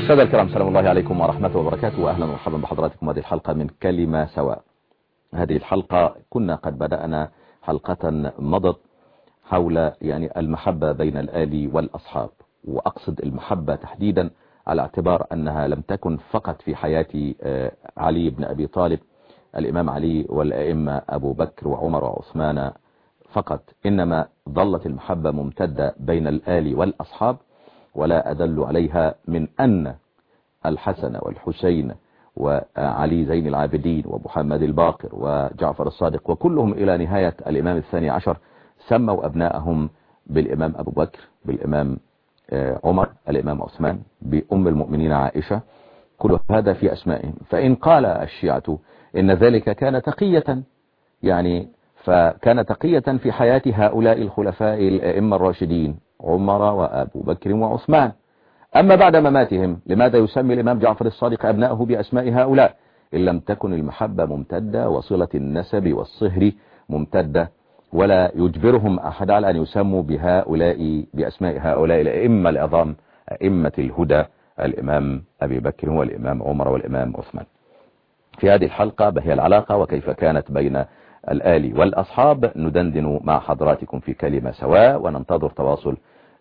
مشاهدينا الكرام، سلام الله عليكم ورحمة وبركاته، وأهلا ومرحبا بحضراتكم هذه الحلقة من كلمة سواء. هذه الحلقة كنا قد بدأنا حلقة مضت حول المحبة بين الآل والأصحاب، وأقصد المحبة تحديدا على اعتبار أنها لم تكن فقط في حياة علي بن أبي طالب الإمام علي والأئمة أبو بكر وعمر وعثمان فقط، إنما ظلت المحبة ممتدة بين الآل والأصحاب، ولا أدل عليها من أن الحسن والحسين وعلي زين العابدين ومحمد الباقر وجعفر الصادق وكلهم إلى نهاية الإمام الثاني عشر سموا أبنائهم بالإمام أبو بكر، بالإمام عمر، الإمام عثمان، بأم المؤمنين عائشة، كل هذا في أسمائهم. فإن قال الشيعة إن ذلك كان تقية، فكان تقية في حياة هؤلاء الخلفاء الأئمة الراشدين عمر وأبو بكر وعثمان، أما بعد مماتهم لماذا يسمي الإمام جعفر الصادق أبنائه بأسماء هؤلاء إن لم تكن المحبة ممتدة وصلة النسب والصهر ممتدة، ولا يجبرهم أحد على أن يسموا بأسماء هؤلاء الأئمة العظام، أئمة الهدى، الإمام أبي بكر والإمام عمر والإمام عثمان. في هذه الحلقة بهي العلاقة وكيف كانت بين الآل والأصحاب ندندن مع حضراتكم في كلمة سواء، وننتظر تواصل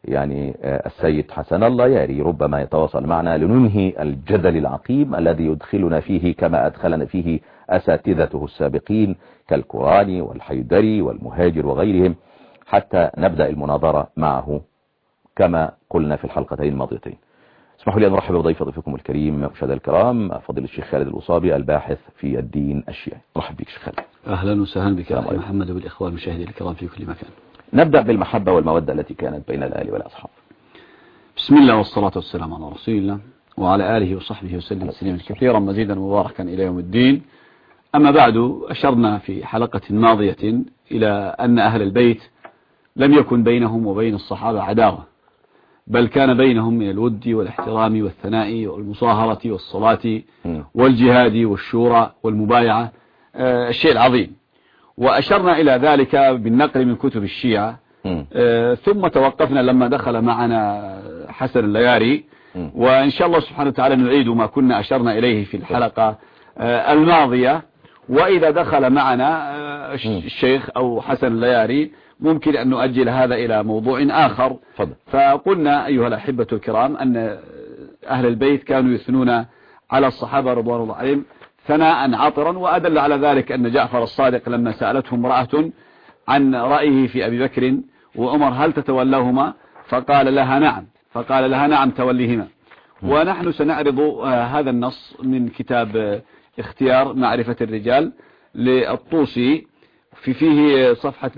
السيد حسن اللياري ربما يتواصل معنا لننهي الجدل العقيم الذي يدخلنا فيه كما أدخلنا فيه أساتذته السابقين كالكوراني والحيدري والمهاجر وغيرهم، حتى نبدأ المناظرة معه كما قلنا في الحلقتين الماضيتين. اسمحوا لي أن أرحب بضيفكم الكريم مشاهدينا الكرام فضيلة الشيخ خالد الوصابي الباحث في الدين الشيعي. مرحبا بك شيخ خالد. أهلا وسهلا بك أخي محمد وبالإخوان المشاهدين الكرام في كل مكان. نبدأ بالمحبة والمودة التي كانت بين الآل والأصحاب. بسم الله والصلاة والسلام على رسول الله وعلى آله وصحبه وسلم تسليما كثيرا مزيدا مباركا إلى يوم الدين. أما بعد، أشرنا في حلقة ماضية إلى أن أهل البيت لم يكن بينهم وبين الصحابة عداوة، بل كان بينهم من الود والاحترام والثناء والمصاهرة والصلاة والجهاد والشورى والمبايعة الشيء العظيم، وأشرنا إلى ذلك بالنقل من كتب الشيعة. ثم توقفنا لما دخل معنا حسن اللياري، وإن شاء الله سبحانه وتعالى نعيد ما كنا أشرنا إليه في الحلقة الماضية. وإذا دخل معنا الشيخ أو حسن اللياري ممكن أن نؤجل هذا إلى موضوع آخر. فقلنا أيها الأحبة الكرام أن أهل البيت كانوا يثنون على الصحابة رضوان الله عليهم ثناء عطرا، وأدل على ذلك أن جعفر الصادق لما سألته امرأة عن رأيه في أبي بكر وعمر هل تتولاهما فقال لها نعم توليهما. ونحن سنعرض هذا النص من كتاب اختيار معرفة الرجال للطوسي فيه صفحة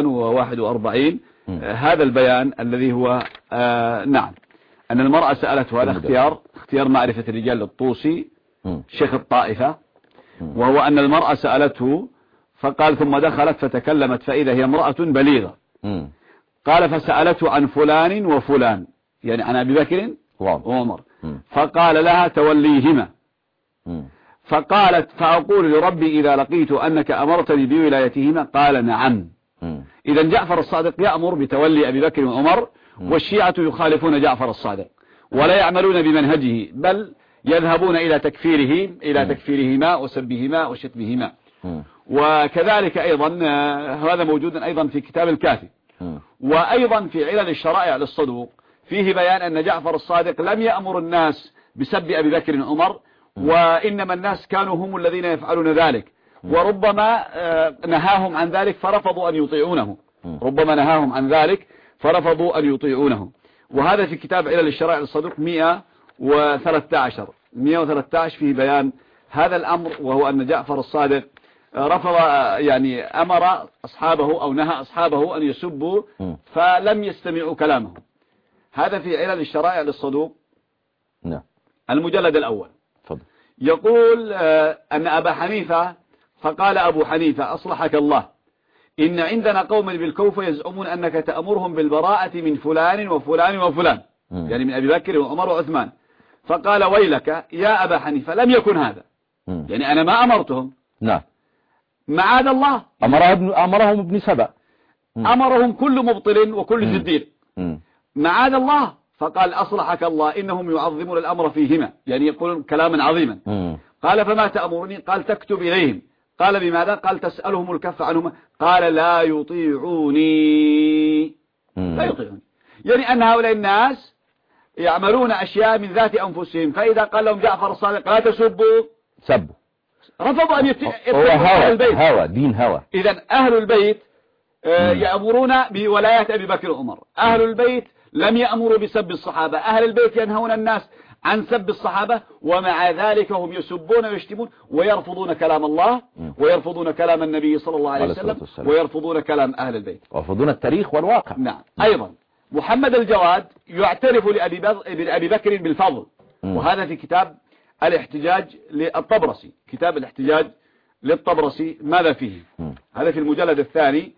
241 هذا البيان الذي هو نعم أن المرأة سألته، هذا اختيار معرفة الرجال للطوسي شيخ الطائفة، وهو أن المرأة سألته فقال ثم دخلت فتكلمت فإذا هي امرأة بليغة، قال فسألته عن فلان وفلان، يعني عن أبي بكر وعمر، فقال لها توليهما، فقالت فأقول لربي إذا لقيت أنك أمرتني بولايتهما قال نعم. إذا جعفر الصادق يأمر بتولي أبي بكر وعمر، والشيعة يخالفون جعفر الصادق ولا يعملون بمنهجه، بل يذهبون إلى تكفيرهما وسبهما وشتمهما. وكذلك أيضا هذا موجود أيضا في كتاب الكافي، وأيضا في علل الشرائع للصدوق فيه بيان أن جعفر الصادق لم يأمر الناس بسب أبي بكر وعمر، وإنما الناس كانوا هم الذين يفعلون ذلك، وربما نهاهم عن ذلك فرفضوا أن يطيعونه. وهذا في كتاب علل الشرائع للصدوق 113 فيه بيان هذا الأمر، وهو أن جعفر الصادق رفض أمر أصحابه أو نهى أصحابه أن يسبوا فلم يستمعوا كلامه. هذا في علل الشرائع للصدوق المجلد الأول. يقول أن أبا حنيفة فقال أبو حنيفة أصلحك الله إن عندنا قوم بالكوفة يزعمون أنك تأمرهم بالبراءة من فلان وفلان وفلان، يعني من أبي بكر وعمر وعثمان، فقال ويلك يا أبا حنيفة لم يكن هذا، يعني أنا ما أمرتهم، معاذ الله أمرهم ابن سبأ، أمرهم كل مبطل وكل زدير، معاذ الله فقال أصلحك الله إنهم يعظمون الأمر فيهما، يعني يقولون كلاما عظيما. قال فما تأمرني؟ قال تكتب إليهم. قال بماذا؟ قال تسألهم الكف عنهما. قال لا يطيعوني. لا يطيعوني، يعني أن هؤلاء الناس يعملون أشياء من ذات أنفسهم، فإذا قال لهم جعفر الصادق لا تسبوا سبوا، رفضوا أن هو أهل البيت. هوى دين هوى. إذا أهل البيت يأمرون بولاية أبي بكر وعمر. أهل البيت لم يأمروا بسب الصحابة. أهل البيت ينهون الناس عن سب الصحابة، ومع ذلك هم يسبون ويشتمون ويرفضون كلام الله ويرفضون كلام النبي صلى الله عليه وسلم ويرفضون كلام أهل البيت ويرفضون التاريخ والواقع. نعم. أيضا محمد الجواد يعترف لأبي بكر بالفضل، وهذا في كتاب الاحتجاج للطبرسي. كتاب الاحتجاج للطبرسي ماذا فيه؟ هذا في المجلد الثاني.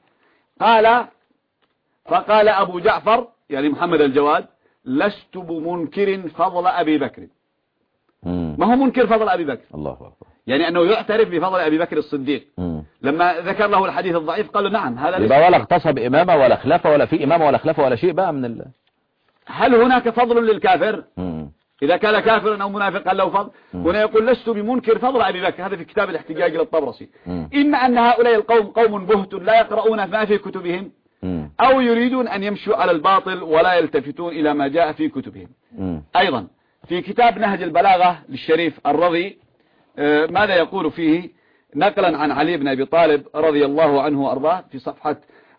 فقال أبو جعفر يعني محمد الجواد لست بمنكر فضل أبي بكر. ما هو منكر فضل أبي بكر، الله أكبر، يعني أنه يعترف بفضل أبي بكر الصديق. لما ذكر له الحديث الضعيف قال له نعم هذا يبقى ولا اغتصب إمامة ولا خلافة ولا في إمامة ولا خلافة ولا شيء بقى من هل هناك فضل للكافر؟ إذا كان كافرا أو منافقا له فضل. هنا يقول لست بمنكر فضل أبي بكر، هذا في كتاب الاحتجاج للطبرسي. إما أن هؤلاء القوم قوم بهت لا يقرؤون ما في كتبهم، أو يريدون أن يمشوا على الباطل ولا يلتفتون إلى ما جاء في كتبهم. أيضا في كتاب نهج البلاغة للشريف الرضي ماذا يقول فيه نقلا عن علي بن أبي طالب رضي الله عنه وأرضاه في صفحة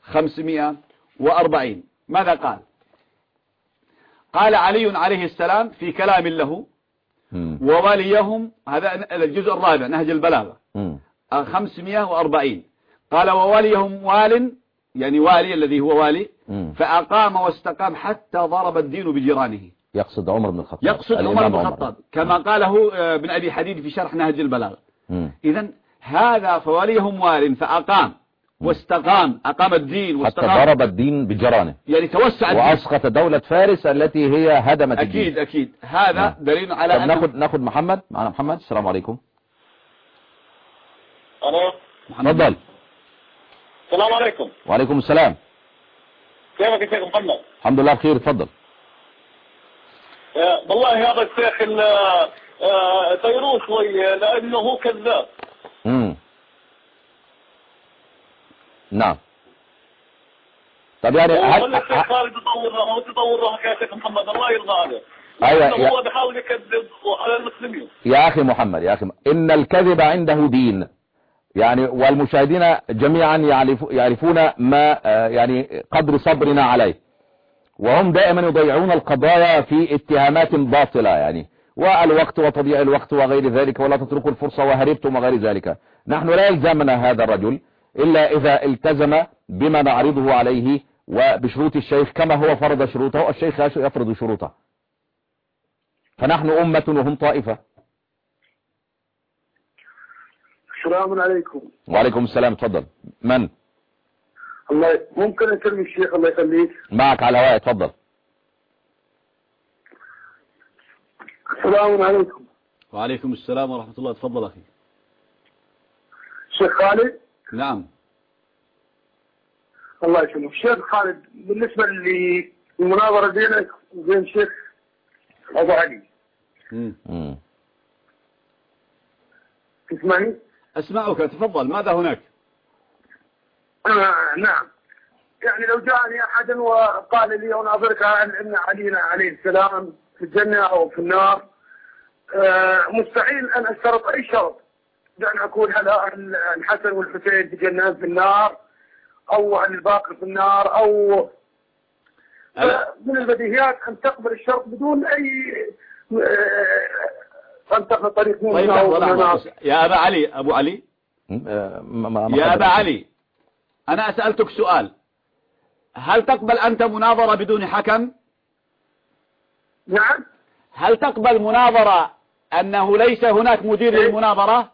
540 ماذا قال؟ قال علي عليه السلام في كلام له ووليهم، هذا الجزء الرابع نهج البلاغة 540، قال ووليهم وال، يعني والي الذي هو والي، فأقام واستقام حتى ضرب الدين بجيرانه. يقصد عمر بن الخطاب، يقصد عمر بن الخطاب كما قاله ابن أبي حديد في شرح نهج البلاغة. إذن هذا فوليهم وال فأقام واستقام، أقام الدين واستقام حتى ضرب الدين بجيرانه، يعني توسع الدين وأسقط دولة فارس التي هي هدمت الدين. أكيد هذا دليل على أن ناخد محمد معنا. محمد السلام عليكم. ألو تفضل. السلام عليكم. وعليكم السلام. كيفك يا شيخ محمد؟ الحمد لله بخير، تفضل. والله هذا الشيخ طيروه شوي لأنه هو كذاب. نعم. طب يعني الشيخ خالد تطورها يا شيخ محمد الله يرضى عليه. أيوة هو بيحاول يكذب على المسلمين. يا أخي محمد، يا أخي إن الكذب عنده دين، يعني والمشاهدين جميعا يعرفون ما يعني قدر صبرنا عليه، وهم دائما يضيعون القضايا في اتهامات باطلة، يعني والوقت وتضييع الوقت وغير ذلك، ولا تتركوا الفرصة وهربتم وغير ذلك. نحن لا يلزمنا هذا الرجل إلا إذا التزم بما نعرضه عليه وبشروط الشيخ كما هو فرض شروطه، الشيخ يفرض شروطه، فنحن أمة وهم طائفة. السلام عليكم. وعليكم السلام، تفضل. من؟ الله ممكن أكلم الشيخ الله يخليك؟ معك على الهواء، تفضل. السلام عليكم. وعليكم السلام ورحمة الله، تفضل أخي. شيخ خالد؟ نعم. الله يسلمك. شيخ خالد، بالنسبة للمناظرة بينك وبين شيخ أبو علي. تسمعني؟ أسمعك، تفضل. ماذا هناك؟ نعم. يعني لو جاءني أحد وقال لي أناظرك أن علينا عليه السلام في الجنة أو في النار، مستحيل أن أشترط أي شرط بأن أقول هل الحسن والحسين في جنة في النار أو هل الباقر في النار، أو من البديهيات أن تقبل الشرط بدون أي أن تاخذ طريق من طيب يا أبا علي، أبو علي، يا أبا علي، أنا أسألتك سؤال، هل تقبل أنت مناظرة بدون حكم؟ نعم. هل تقبل مناظرة أنه ليس هناك مدير للمناظرة؟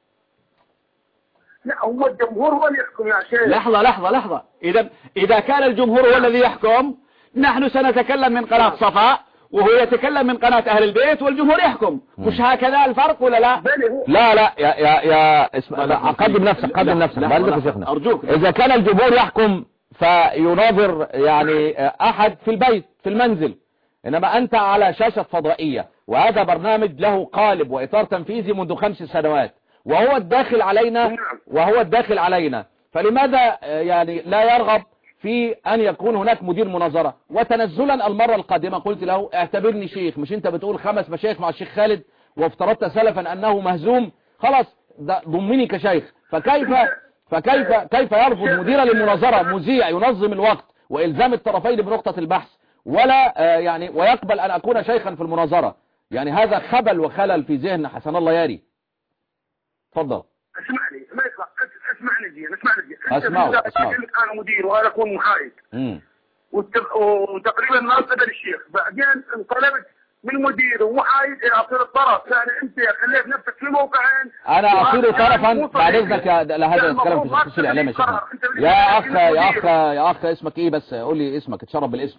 لا، هو الجمهور هو اللي يحكم يا شيخ. لحظة. إذا كان الجمهور هو الذي يحكم، نحن سنتكلم من قناة صفاء وهو يتكلم من قناة أهل البيت والجمهور يحكم. مش هكذا الفرق ولا لا؟ لا قدم نفسك أرجوك. إذا كان الجمهور يحكم فيناظر يعني أحد في البيت في المنزل، إنما أنت على شاشة فضائية، وهذا برنامج له قالب وإطار تنفيذي منذ 5 سنوات، وهو الداخل علينا، فلماذا يعني لا يرغب في أن يكون هناك مدير مناظرة؟ وتنزلا المرة القادمة قلت له اعتبرني شيخ، مش أنت بتقول 5 مشايخ مع الشيخ خالد وافترضت سلفا أنه مهزوم، خلاص ضمني كشيخ. فكيف يرفض مدير للمناظرة مذيع ينظم الوقت وإلزام الطرفين بنقطة البحث، ولا يعني ويقبل أن أكون شيخا في المناظرة؟ يعني هذا خبل وخلل في ذهن حسن الله ياري. تفضل. اسمعني ما يطلع، اسمعني زين. اسمعوا. انا مدير وانا اكون محايد وتقريبا ما قبل الشيخ، بعدين انقلبت من مدير ومحايد الى اصير الطرف. يعني انت خليت نفسك في موقعين. انا اصير طرفا بعد اذنك. هذا الكلام في خصوص الاعلام يا شيخنا. يا اخ اسمك ايه بس؟ قول لي اسمك. اتشرف بالاسم.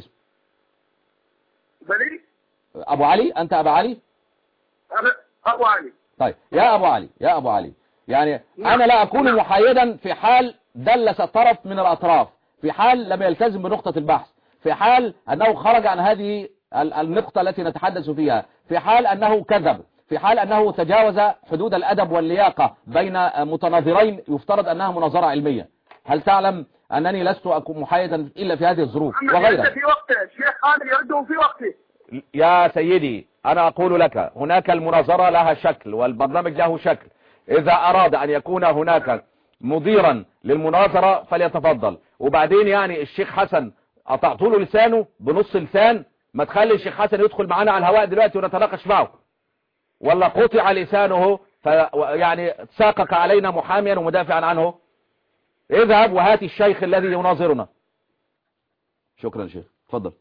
بلي ابو علي. انت ابو علي؟ ابو علي. طيب يا ابو علي يعني انا لا اكون محايدا في حال دلس طرف من الاطراف، في حال لم يلتزم بنقطة البحث، في حال انه خرج عن هذه النقطة التي نتحدث فيها، في حال انه كذب، في حال انه تجاوز حدود الادب واللياقة بين متناظرين يفترض انها مناظرة علمية. هل تعلم انني لست اكون محايدا الا في هذه الظروف وغيرها؟ في وقته الشيخ خالد يرده في وقته. يا سيدي أنا أقول لك هناك المناظرة لها شكل والبرنامج له شكل. إذا أراد أن يكون هناك مديرا للمناظرة فليتفضل. وبعدين يعني الشيخ حسن قطعت له لسانه بنص لسان، ما تخلي الشيخ حسن يدخل معنا على الهواء دلوقتي ونتناقش معه، ولا قطع لسانه يعني ساقك علينا محاميا ومدافعا عنه. اذهب وهات الشيخ الذي يناظرنا. شكرا شيخ. تفضل.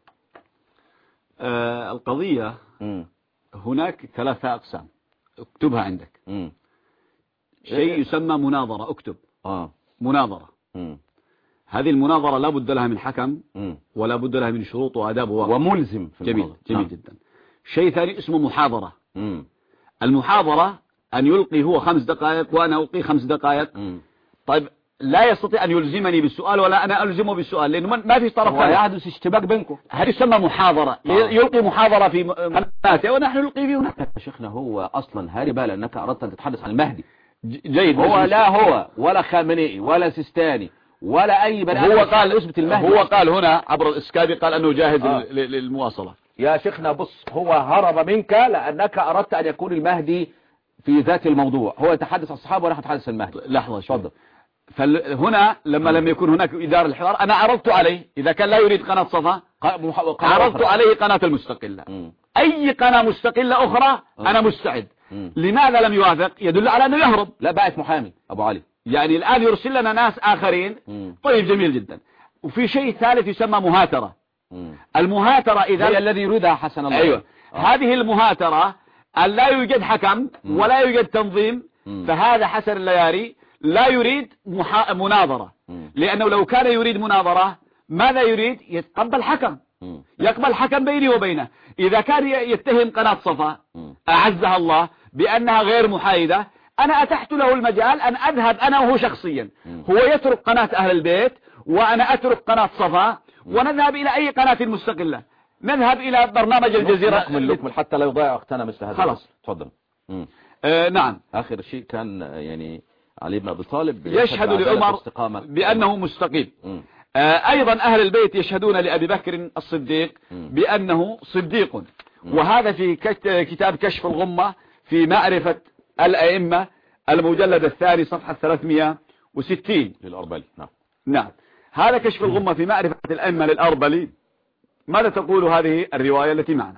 القضية هناك 3 أقسام اكتبها عندك. شيء يسمى مناظرة. اكتب مناظرة. هذه المناظرة لا بد لها من حكم ولا بد لها من شروط وآداب وملزم في جميل جدا. شيء ثاني اسمه محاضرة. المحاضرة أن يلقي هو 5 دقائق وأنا ألقي 5 دقائق. طيب لا يستطيع أن يلزمني بالسؤال ولا أنا ألزمه بالسؤال، لأنه ما في طرف ثاني، يحدث اشتباك بينكم. هذه يسمى محاضرة. يلقي محاضرة في قناته ونحن نلقي فيه هناك. شيخنا هو أصلا هاربة لأنك أردت أن تتحدث عن المهدي. جيد. هو لا هو ولا خامنئي ولا سيستاني ولا أي بني آدم. هو قال اثبت المهدي. هو قال هنا عبر الإسكابي قال أنه جاهز للمواصلة. يا شيخنا بص، هو هرب منك لأنك أردت أن يكون المهدي في ذات الموضوع. هو يتحدث عن الصحابة ونحن نتحدث عن المهدي. لحظة تفضل. فهنا لما لم يكن هناك إدارة الحوار أنا عرضت عليه، إذا كان لا يريد قناة صفا عرضت عليه قناة المستقلة. أي قناة مستقلة أخرى أنا مستعد. لماذا لم يوافق؟ يدل على أنه يهرب. لا بقت محامي أبو علي. يعني الآن يرسل لنا ناس آخرين. طيب جميل جدا. وفي شيء ثالث يسمى مهاترة. المهاترة إذا هي الذي يريدها حسن الله. أيوة. هذه المهاترة أن لا يوجد حكم ولا يوجد تنظيم. فهذا حسن اللياري لا يريد مناظرة، لأنه لو كان يريد مناظرة ماذا يريد؟ يتقبل حكم، يقبل حكم بيني وبينه. إذا كان يتهم قناة صفا أعزها الله بأنها غير محايدة، أنا أتحت له المجال أن أذهب أنا وهو شخصيا. هو يترك قناة أهل البيت وأنا أترك قناة صفا ونذهب إلى أي قناة مستقلة. نذهب إلى برنامج الجزيرة. نكمل حتى لا يضيع وقتنا مثل هذا. خلاص تفضل. نعم. آخر شيء كان يعني علي بن أبي طالب يشهد لعمر بأنه مستقيم. أيضا أهل البيت يشهدون لأبي بكر الصديق بأنه صديق. وهذا في كتاب كشف الغمة في معرفة الأئمة المجلد الثاني صفحة 360 للأربلي. نعم. هذا كشف الغمة في معرفة الأئمة للأربلي. ماذا تقول هذه الرواية التي معنا؟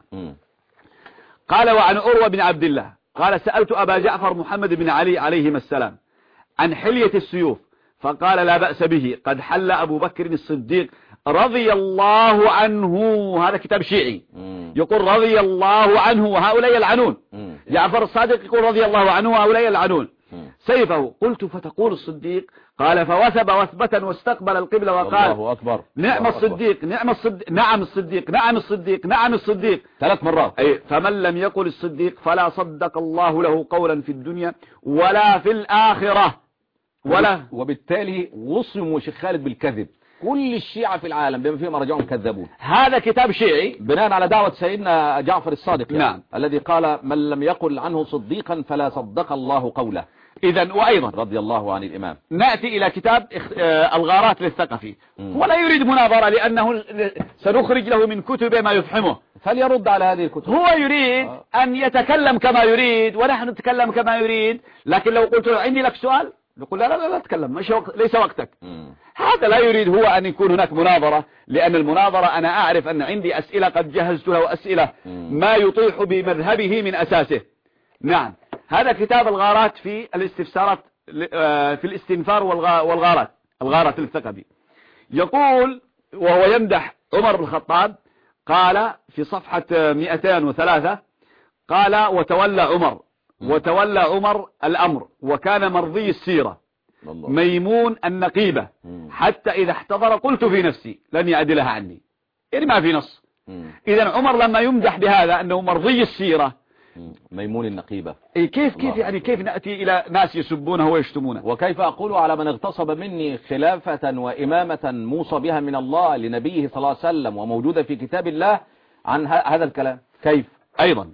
قال وعن أروى بن عبد الله قال سألت أبا جعفر محمد بن علي عليهما السلام عن حلية السيوف فقال لا بأس به، قد حل أبو بكر الصديق رضي الله عنه. هذا كتاب شيعي يقول رضي الله عنه وهؤلاء يلعنون. جعفر الصادق يقول رضي الله عنه وهؤلاء يلعنون سيفه. قلت فتقول الصديق؟ قال فوثب وثبة واستقبل القبلة وقال الله أكبر نعم الصديق نعم الصديق نعم الصديق نعم الصديق نعم الصديق 3 مرات. فمن لم يقل الصديق فلا صدق الله له قولا في الدنيا ولا في الآخرة. وبالتالي وصم شيخ خالد بالكذب كل الشيعة في العالم بما فيهم رجعهم كذبون. هذا كتاب شيعي بناء على دعوة سيدنا جعفر الصادق يعني. نعم. الذي قال من لم يقل عنه صديقا فلا صدق الله قوله. إذن وأيضا رضي الله عن الإمام. نأتي إلى كتاب الغارات للثقفي. هو لا يريد مناظرة لأنه سنخرج له من كتبه ما يفهمه، فليرد على هذه الكتب. هو يريد أن يتكلم كما يريد ونحن نتكلم كما يريد، لكن لو قلت له عندي لك سؤال يقول لا تكلم، ليس وقتك. هذا لا يريد هو أن يكون هناك مناظرة، لأن المناظرة أنا أعرف أن عندي أسئلة قد جهزتها وأسئلة ما يطيح بمذهبه من أساسه. نعم، هذا كتاب الغارات في الاستفسارات في الاستنفار والغارات، الغارة الثقفي. يقول وهو يمدح عمر بن الخطاب، قال في صفحة 203 قال وتولى عمر الأمر وكان مرضي السيرة ميمون النقيبة حتى إذا احتضر قلت في نفسي لن يعدلها عني. يعني ما في نص. إذن عمر لما يمدح بهذا أنه مرضي السيرة ميمون النقيبة، كيف يعني كيف نأتي إلى ناس يسبونه ويشتمونه؟ وكيف أقول على من اغتصب مني خلافة وإمامة موصى بها من الله لنبيه صلى الله عليه وسلم وموجودة في كتاب الله عن هذا الكلام؟ كيف؟ أيضا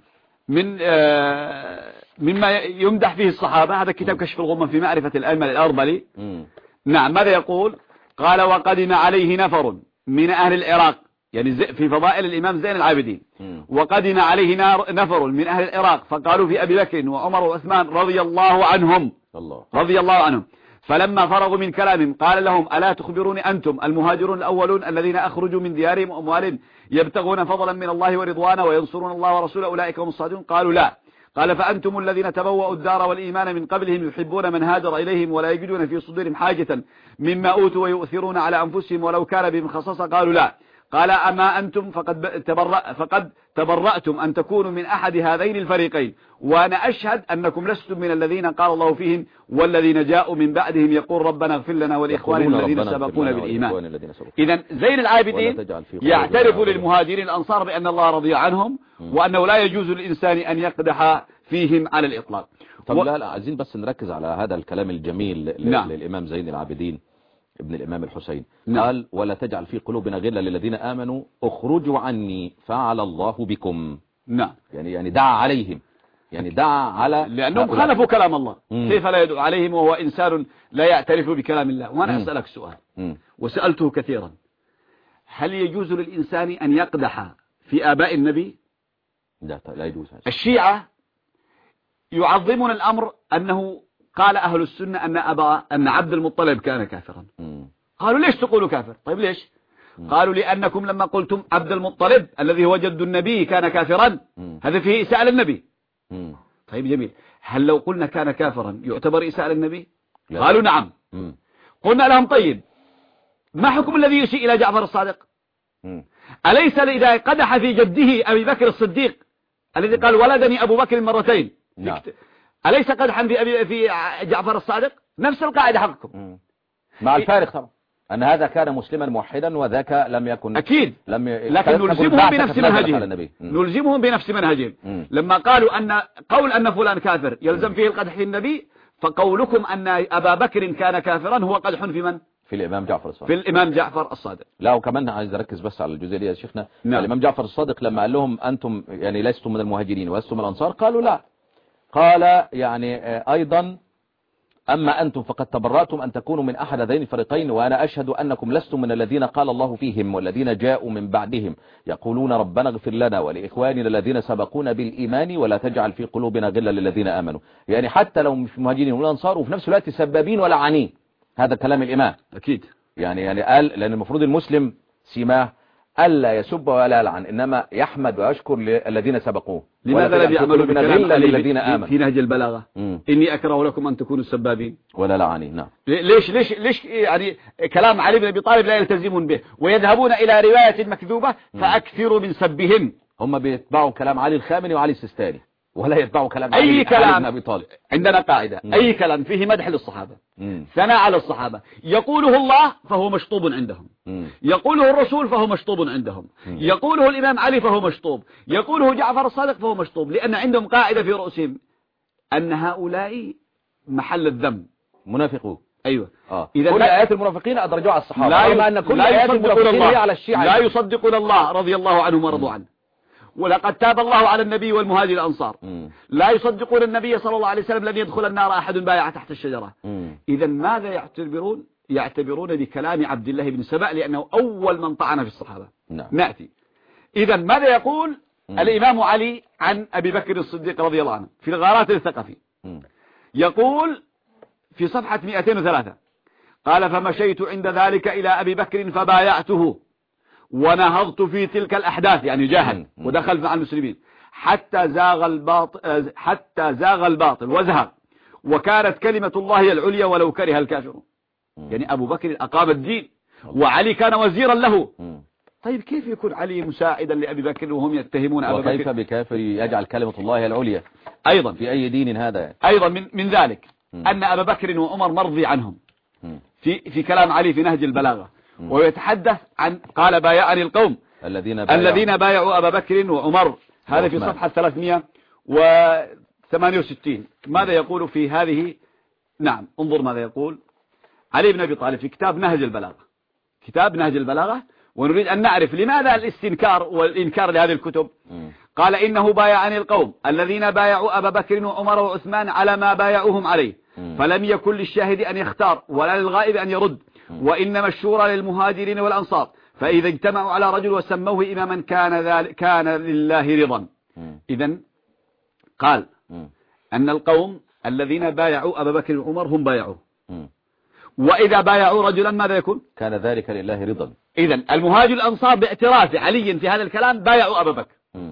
مما يمدح فيه الصحابة هذا كتاب كشف الغمة في معرفة الأئمة الأربلي. نعم، ماذا يقول؟ قال وقدم عليه نفر من أهل العراق، يعني في فضائل الإمام زين العابدين، وقدم عليه نفر من أهل العراق فقالوا في أبي بكر وعمر وعثمان رضي الله عنهم رضي الله عنهم، فلما فرغوا من كلامهم قال لهم ألا تخبروني أنتم المهاجرون الأولون الذين أخرجوا من ديارهم وأموالهم يبتغون فضلا من الله ورضوانا وينصرون الله ورسوله أولئك هم الصادقون؟ قالوا لا. قال فأنتم الذين تبوأوا الدار والإيمان من قبلهم يحبون من هاجر إليهم ولا يجدون في صدورهم حاجة مما أوتوا ويؤثرون على أنفسهم ولو كان بهم خصاصة؟ قالوا لا. قال أما أنتم فقد تبرأتم أن تكونوا من أحد هذين الفريقين، وأنا أشهد أنكم لستم من الذين قال الله فيهم والذين جاءوا من بعدهم يقول ربنا اغفر لنا ولإخواننا الذين سبقونا بالإيمان. إذن زين العابدين يعترف للمهاجرين الأنصار بأن الله رضي عنهم وأنه لا يجوز للإنسان أن يقدح فيهم على الإطلاق. طب لا عايزين بس نركز على هذا الكلام الجميل للإمام زين العابدين ابن الإمام الحسين. قال ولا تجعل في قلوبنا غلا للذين آمنوا اخرجوا عني فعل الله بكم. نعم، يعني دعا عليهم، يعني دعا على لأنهم خالفوا كلام الله. كيف لا يدعو عليهم وهو إنسان لا يعترف بكلام الله؟ وأنا أسألك سؤال وسألته كثيرا، هل يجوز للإنسان أن يقدح في آباء النبي؟ لا يجوز. الشيعة يعظمون الأمر أنه قال أهل السنة أن عبد المطلب كان كافرا. قالوا ليش تقولوا كافر؟ طيب ليش؟ قالوا لأنكم لما قلتم عبد المطلب الذي هو جد النبي كان كافرا، هذا فيه إساءة للنبي. طيب جميل، هل لو قلنا كان كافرا يعتبر إساءة للنبي؟ قالوا نعم. قلنا لهم طيب ما حكم الذي يسيء إلى جعفر الصادق؟ أليس إذا قدح في جده أبي بكر الصديق الذي قال ولدني أبو بكر مرتين، أليس قدحا في جعفر الصادق؟ نفس القاعدة حقكم، مع الفارق طبعا أن هذا كان مسلما موحدا وذاك لم يكن أكيد. لكن نلزمهم بنفس منهجهم، نلزمهم بنفس منهجهم. لما قالوا قول أن فلان كافر يلزم فيه القدح في النبي، فقولكم أن أبا بكر كان كافرا هو قدح في من؟ في الإمام جعفر الصادق. في الإمام جعفر الصادق. لا وكمان عايز أركز بس على الجزئية دي يا شيخنا. الإمام جعفر الصادق لما قال لهم أنتم يعني لستم من المهاجرين ولستم من الأنصار، قالوا لا. قال يعني أيضا أما أنتم فقد تبرأتم أن تكونوا من أحد هذين الفريقين وأنا أشهد أنكم لستم من الذين قال الله فيهم والذين جاءوا من بعدهم يقولون ربنا اغفر لنا ولإخواننا الذين سبقونا بالإيمان ولا تجعل في قلوبنا غلا للذين آمنوا. يعني حتى لو مش مهاجرين ولا أنصار وفي نفس الوقت سبابين ولا عنين، هذا كلام الإمام أكيد. يعني قال لأن المفروض المسلم سماه ألا يسب ولا يلعن إنما يحمد ويشكر الذين سبقوه. لماذا لا يعملوا بكلام الذين آمنوا في نهج البلاغة؟ إني أكره لكم أن تكونوا السبابين ولا لعانين. نعم. ليش يعني كلام علي بن أبي طالب لا يلتزمون به ويذهبون إلى رواية مكذوبة فأكثروا من سبهم. هم بيتبعوا كلام علي الخامنئي وعلي السيستاني ولا يتبعوا كلام أي كلام بن أبي طالب. عندنا قاعدة أي كلام فيه مدح للصحابة ثناء على الصحابة يقوله الله فهو مشطوب عندهم، يقوله الرسول فهو مشطوب عندهم، يقوله الإمام علي فهو مشطوب، يقوله جعفر الصادق فهو مشطوب، لأن عندهم قاعدة في رؤوسهم أن هؤلاء محل الذم، منافقون أيوة. إذا كل آيات المنافقين أدرجوها على الصحابة، لا أن كل آيات المنافقين هي على الشيعة، لا يصدقون الله رضي الله عنهم ورضوا عنه. ولقد تاب الله على النبي والمهاجر الأنصار. لا يصدقون النبي صلى الله عليه وسلم لن يدخل النار أحد بايع تحت الشجرة. إذا ماذا يعتبرون بكلام عبد الله بن سبأ لأنه أول من طعن في الصحابة. نأتي إذا ماذا يقول الإمام علي عن أبي بكر الصديق رضي الله عنه في الغارات الثقفي؟ يقول في صفحة 203 قال: فمشيت عند ذلك إلى أبي بكر فبايعته ونهضت في تلك الأحداث، يعني جاهد ودخل مع المسلمين حتى زاغ الباطل وزهق، وكانت كلمة الله هي العليا ولو كره الكافرون. يعني أبو بكر أقام الدين وعلي كان وزيرا له. طيب كيف يكون علي مساعدا لأبي بكر وهم يتهمون أبا بكر؟ وكيف بكافر يجعل كلمة الله هي العليا أيضا في أي دين هذا؟ أيضا من ذلك أن أبا بكر وعمر مرضي عنهم في كلام علي في نهج البلاغة، ويتحدث عن قال: بايعني القوم الذين بايعوا أبا بكر وعمر. هذا في صفحة 368. ماذا يقول في هذه؟ نعم، انظر ماذا يقول علي بن أبي طالب في كتاب نهج البلاغة. ونريد أن نعرف لماذا الاستنكار والإنكار لهذه الكتب. قال: إنه بايعني القوم الذين بايعوا أبا بكر وعمر وعثمان على ما بايعوهم عليه، فلم يكن للشاهد أن يختار ولا للغائب أن يرد، وإنما الشورى للمهاجرين والأنصار، فإذا اجتمعوا على رجل وسموه إماما كان لله رضا. إذن قال أن القوم الذين بايعوا أبا بكر وعمر هم بايعوه، وإذا بايعوا رجلا ماذا يكون؟ كان ذلك لله رضا. إذن المهاجر الأنصار باعتراف علي في هذا الكلام بايعوا أبا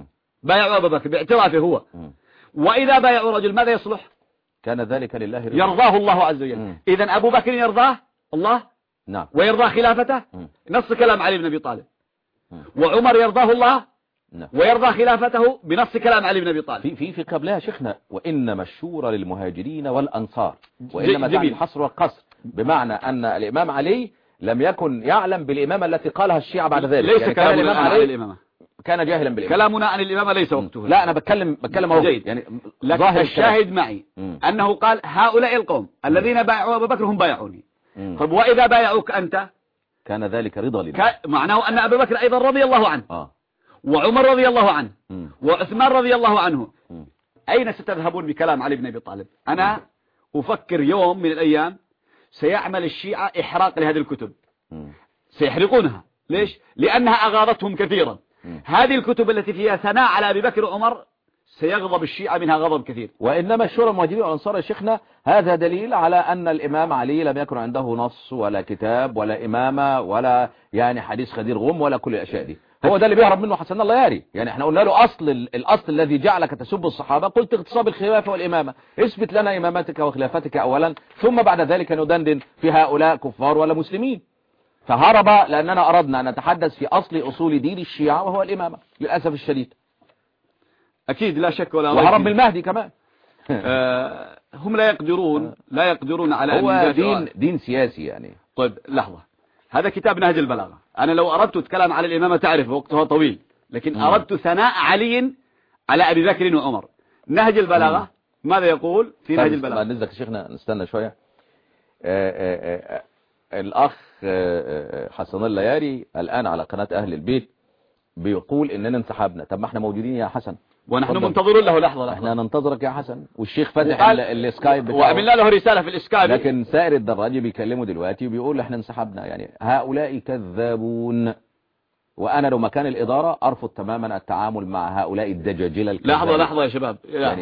بكر باعترافه هو. وإذا بايعوا رجل ماذا يصلح؟ كان ذلك لله رضا، يرضاه الله عز وجل. إذن أبو بكر يرضاه الله، نعم، ويرضى خلافته، نص كلام علي بن أبي طالب. وعمر يرضاه الله، نعم، ويرضى خلافته بنص كلام علي بن أبي طالب. في قبلها شيخنا: وإنما الشورى للمهاجرين والأنصار، وإنما تعني الحصر والقصر، بمعنى أن الإمام علي لم يكن يعلم بالإمامة التي قالها الشيعة بعد ذلك. ليس يعني كلامنا عن الإمامة، كان جاهلا بالإمامة. كلامنا عن الإمامة ليس وقته. لا، أنا بتكلم أهو، يعني ظاهر الشاهد معي أنه قال: هؤلاء القوم الذين بايعوا أبا بكر هم بايعوني. طب وإذا بايعوك أنت كان ذلك رضا لله، معناه أن أبا بكر أيضا رضي الله عنه، وعمر رضي الله عنه، وعثمان رضي الله عنه. أين ستذهبون بكلام علي بن أبي طالب؟ أنا أفكر يوم من الأيام سيعمل الشيعة إحراق لهذه الكتب، سيحرقونها. ليش؟ لأنها أغاضتهم كثيرا. هذه الكتب التي فيها ثناء على أبي بكر وعمر سيغضب الشيعة منها غضب كثير. وإنما الشورى المهاجرين والأنصار يا شيخنا هذا دليل على أن الإمام علي لم يكن عنده نص ولا كتاب ولا إمامة ولا يعني حديث خدير غم ولا كل الأشياء دي. هو ده اللي بيهرب منه حسن الله ياري. يعني احنا قلنا له الأصل الذي جعلك تسب الصحابة، قلت اغتصاب الخلافة والإمامة، اثبت لنا إمامتك وخلافتك أولا، ثم بعد ذلك ندندن في هؤلاء كفار ولا مسلمين. فهرب لأننا أردنا أن نتحدث في أصول دين الشيعة وهو الإمامة للأسف الشديد. أكيد لا شك ولا ريب. وهرب بالمهدي كمان. هم لا يقدرون على هو دين سياسي يعني. طيب لحظة، هذا كتاب نهج البلاغة. أنا لو أردت أتكلم على الإمامة تعرف وقتها طويل، لكن أردت ثناء علي على أبي بكر وعمر. نهج البلاغة ماذا يقول في نهج البلاغة؟ نزلك شيخنا نستنى شوية. الأخ حسن الله ياري الآن على قناة أهل البيت بيقول إننا انسحبنا. طب ما احنا موجودين يا حسن، ونحن منتظرون له. لحظة احنا ننتظرك يا حسن. والشيخ فتح السكايب بتاعه وعملنا له رسالة في الاسكايب، لكن سائر الدراجي بيكلموا دلوقتي وبيقول احنا انسحبنا. يعني هؤلاء كذابون، وأنا لو مكان الإدارة أرفض تماما التعامل مع هؤلاء الدجاجلة الكذابين. لحظة يا شباب، يعني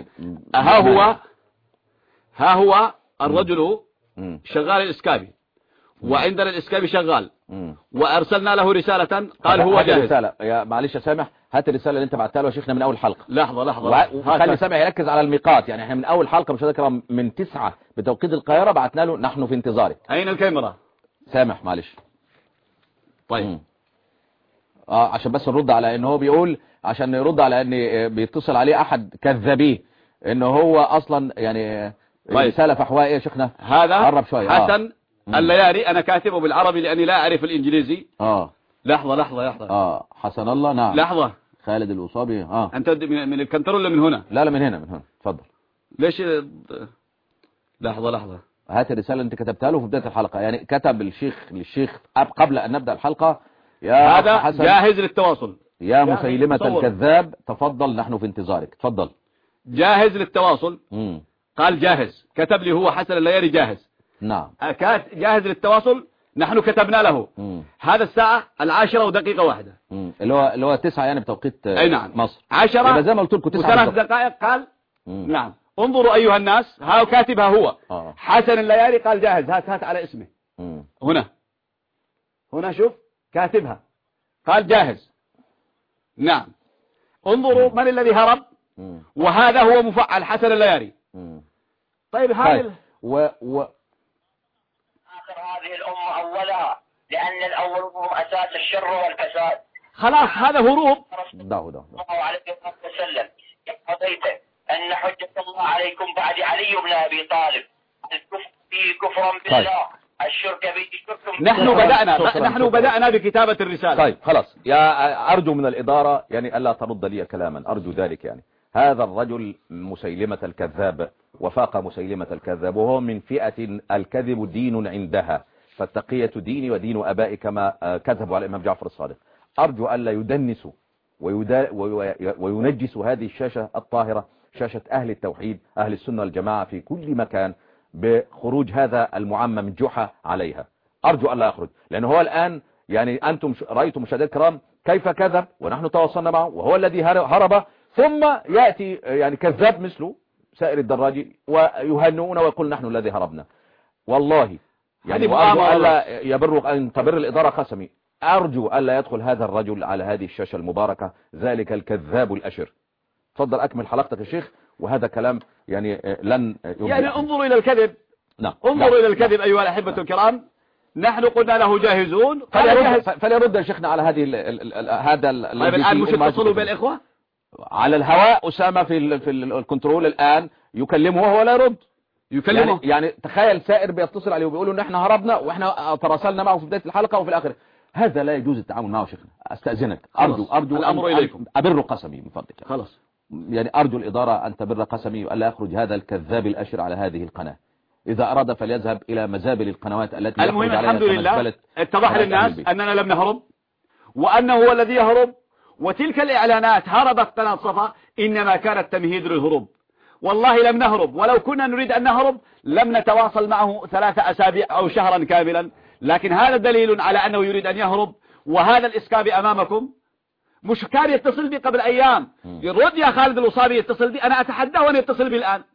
ها هو الرجل شغال الاسكايبي، وعندنا الاسكايبي شغال، وارسلنا له رسالة قال هو جاهز. رسالة يا معلش يا سامح، هات الرسالة اللي انت بعتها له يا شيخنا من اول حلقة. لحظة وخلي سامح يركز على الميقات. يعني احنا من اول حلقة مش هذكرها من 9 بتوقيت القاهرة بعتنا له نحن في انتظارك. اين الكاميرا؟ سامح معلش. طيب عشان بس نرد على ان هو بيقول، عشان يرد على ان بيتصل عليه احد كذابيه ان هو اصلا يعني رسالة فحواء ايه يا شيخنا. هذا قرب شوية حسن اللياري، انا كاتبه بالعربي لاني لا اعرف الانجليزي. لحظة حسن الله. نعم لحظة. خالد الوصابي. انت من الكنترول ولا من هنا؟ لا من هنا اتفضل. ليش؟ لحظة هات الرسالة اللي انت كتبتها له في بداية الحلقة. يعني كتب للشيخ قبل أن نبدأ الحلقة: يا هذا حسن جاهز للتواصل، يا مسيلمة الكذاب، تفضل نحن في انتظارك. تفضل. جاهز للتواصل. قال جاهز، كتب لي هو حسن اللياري جاهز. نعم. جاهز للتواصل، نحن كتبنا له. هذا الساعة 10:01 اللي هو 9 يعني بتوقيت أي نعم. مصر. 10 زي ما قلت لكم 9 دقائق. قال نعم. انظروا أيها الناس، ها كاتبها هو. حسن اللياري قال جاهز. هات على اسمه. هنا شوف كاتبها، قال جاهز. نعم. انظروا من الذي هرب، وهذا هو مفعل حسن اللياري. طيب هذه آخر هذه الأمة أولها، لأن الأول هم أساس الشر والفساد. خلاص هذا هروب. الله عليه وسلم قضيت أن حجة الله عليكم بعد علي بن أبي طالب، الكفر فيه كفرا بالله، الشرك به شرك. نحن بدأنا بكتابة الرسالة. طيب خلاص. أرجو من الإدارة يعني ألا ترد لي كلاما، أرجو ذلك. يعني هذا الرجل مسيلمة الكذاب وفاق مسيلمة الكذاب، وهو من فئة الكذب دين عندها، فالتقية ديني ودين أبائي كما كذبوا على الإمام جعفر الصادق. أرجو ألا يدنسوا وينجسوا هذه الشاشة الطاهرة، شاشة أهل التوحيد أهل السنة والجماعة في كل مكان، بخروج هذا المعمم جحا عليها. أرجو ألا يخرج، لأنه هو الآن يعني أنتم رأيتم مشاهدينا الكرام كيف كذب ونحن تواصلنا معه، وهو الذي هرب، ثم يأتي يعني كذاب مثله سائر الدراجي ويهنئون ويقول نحن الذي هربنا. والله يعني أرجو ألا أن تبر الإدارة قسمي، أرجو ألا يدخل هذا الرجل على هذه الشاشة المباركة، ذلك الكذاب الأشر. تفضل أكمل حلقتك يا شيخ. وهذا كلام يعني لن يعني انظروا إلى الكذب. نعم. انظروا إلى الكذب أيها الأحبة الكرام. نحن قلنا له جاهزون، فليرد يا شيخنا على هذه هذا. طيب الآن مش اتصلوا بالإخوة على الهواء؟ أسامة في الكنترول الآن يكلمه وهو لا يرد. يكلمه يعني تخيل سائر بيتصل عليه وبيقولوا ان احنا هربنا واحنا تراسلنا معه في بداية الحلقة وفي الآخر. هذا لا يجوز التعامل معه شيخنا. استأذنك، أرجو الأمر إليكم. أبر قسمي من فضلك. خلاص يعني أرجو الإدارة أن تبر قسمي وألا يخرج هذا الكذاب الأشر على هذه القناة. إذا أراد فليذهب إلى مزابل القنوات التي المهم الحمد لله اتضح للناس أننا لم نهرب، وأنه هو الذي يهرب. وتلك الإعلانات هربت قناة صفا إنما كانت تمهيد للهروب. والله لم نهرب، ولو كنا نريد أن نهرب لم نتواصل معه 3 أسابيع أو شهرا كاملا. لكن هذا دليل على أنه يريد أن يهرب. وهذا الإسكابي أمامكم مش كان يتصل بي قبل أيام يرد يا خالد الوصابي يتصل بي، أنا أتحداه أن يتصل بي الآن.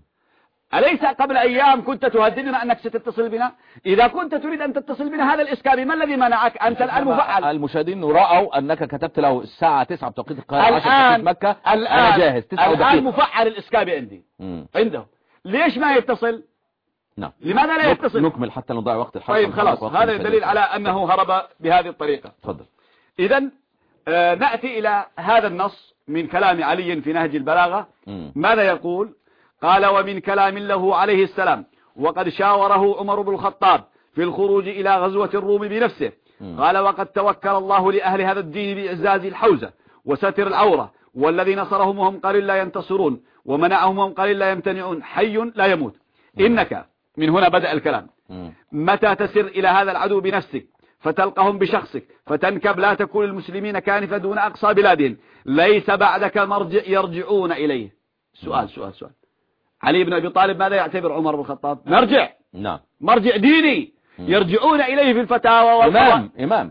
أليس قبل أيام كنت تهددنا أنك ستتصل بنا؟ إذا كنت تريد أن تتصل بنا هذا الإسكابي ما الذي منعك؟ أنت الآن مفعل. المشاهدين رأوا أنك كتبت له الساعة 9 بتوقيت القاهرة 10 بتوقيت مكة. أنا جاهز 9 دقيقة. الآن مفعل الإسكابي عندي عنده. ليش ما يتصل؟ نعم. لماذا لا يتصل؟ نكمل حتى نضيع وقت الحلقة. طيب خلاص هذا دليل على أنه هرب بهذه الطريقة. تفضل. إذن نأتي إلى هذا النص من كلام علي في نهج البلاغة. ماذا يقول؟ قال: ومن كلام له عليه السلام وقد شاوره عمر بن الخطاب في الخروج إلى غزوة الروم بنفسه. قال: وقد توكل الله لأهل هذا الدين بإعزاز الحوزة وستر العورة، والذي نصرهم وهم قليل لا ينتصرون، ومنعهم وهم قليل لا يمتنعون، حي لا يموت. إنك من هنا بدأ الكلام. متى تسر إلى هذا العدو بنفسك فتلقهم بشخصك فتنكب لا تكون المسلمين كانفة دون أقصى بلادهم، ليس بعدك مرجع يرجعون إليه. سؤال علي بن أبي طالب ماذا يعتبر عمر بن الخطاب؟ مرجع. نعم. مرجع ديني يرجعون إليه في الفتاوى إمام.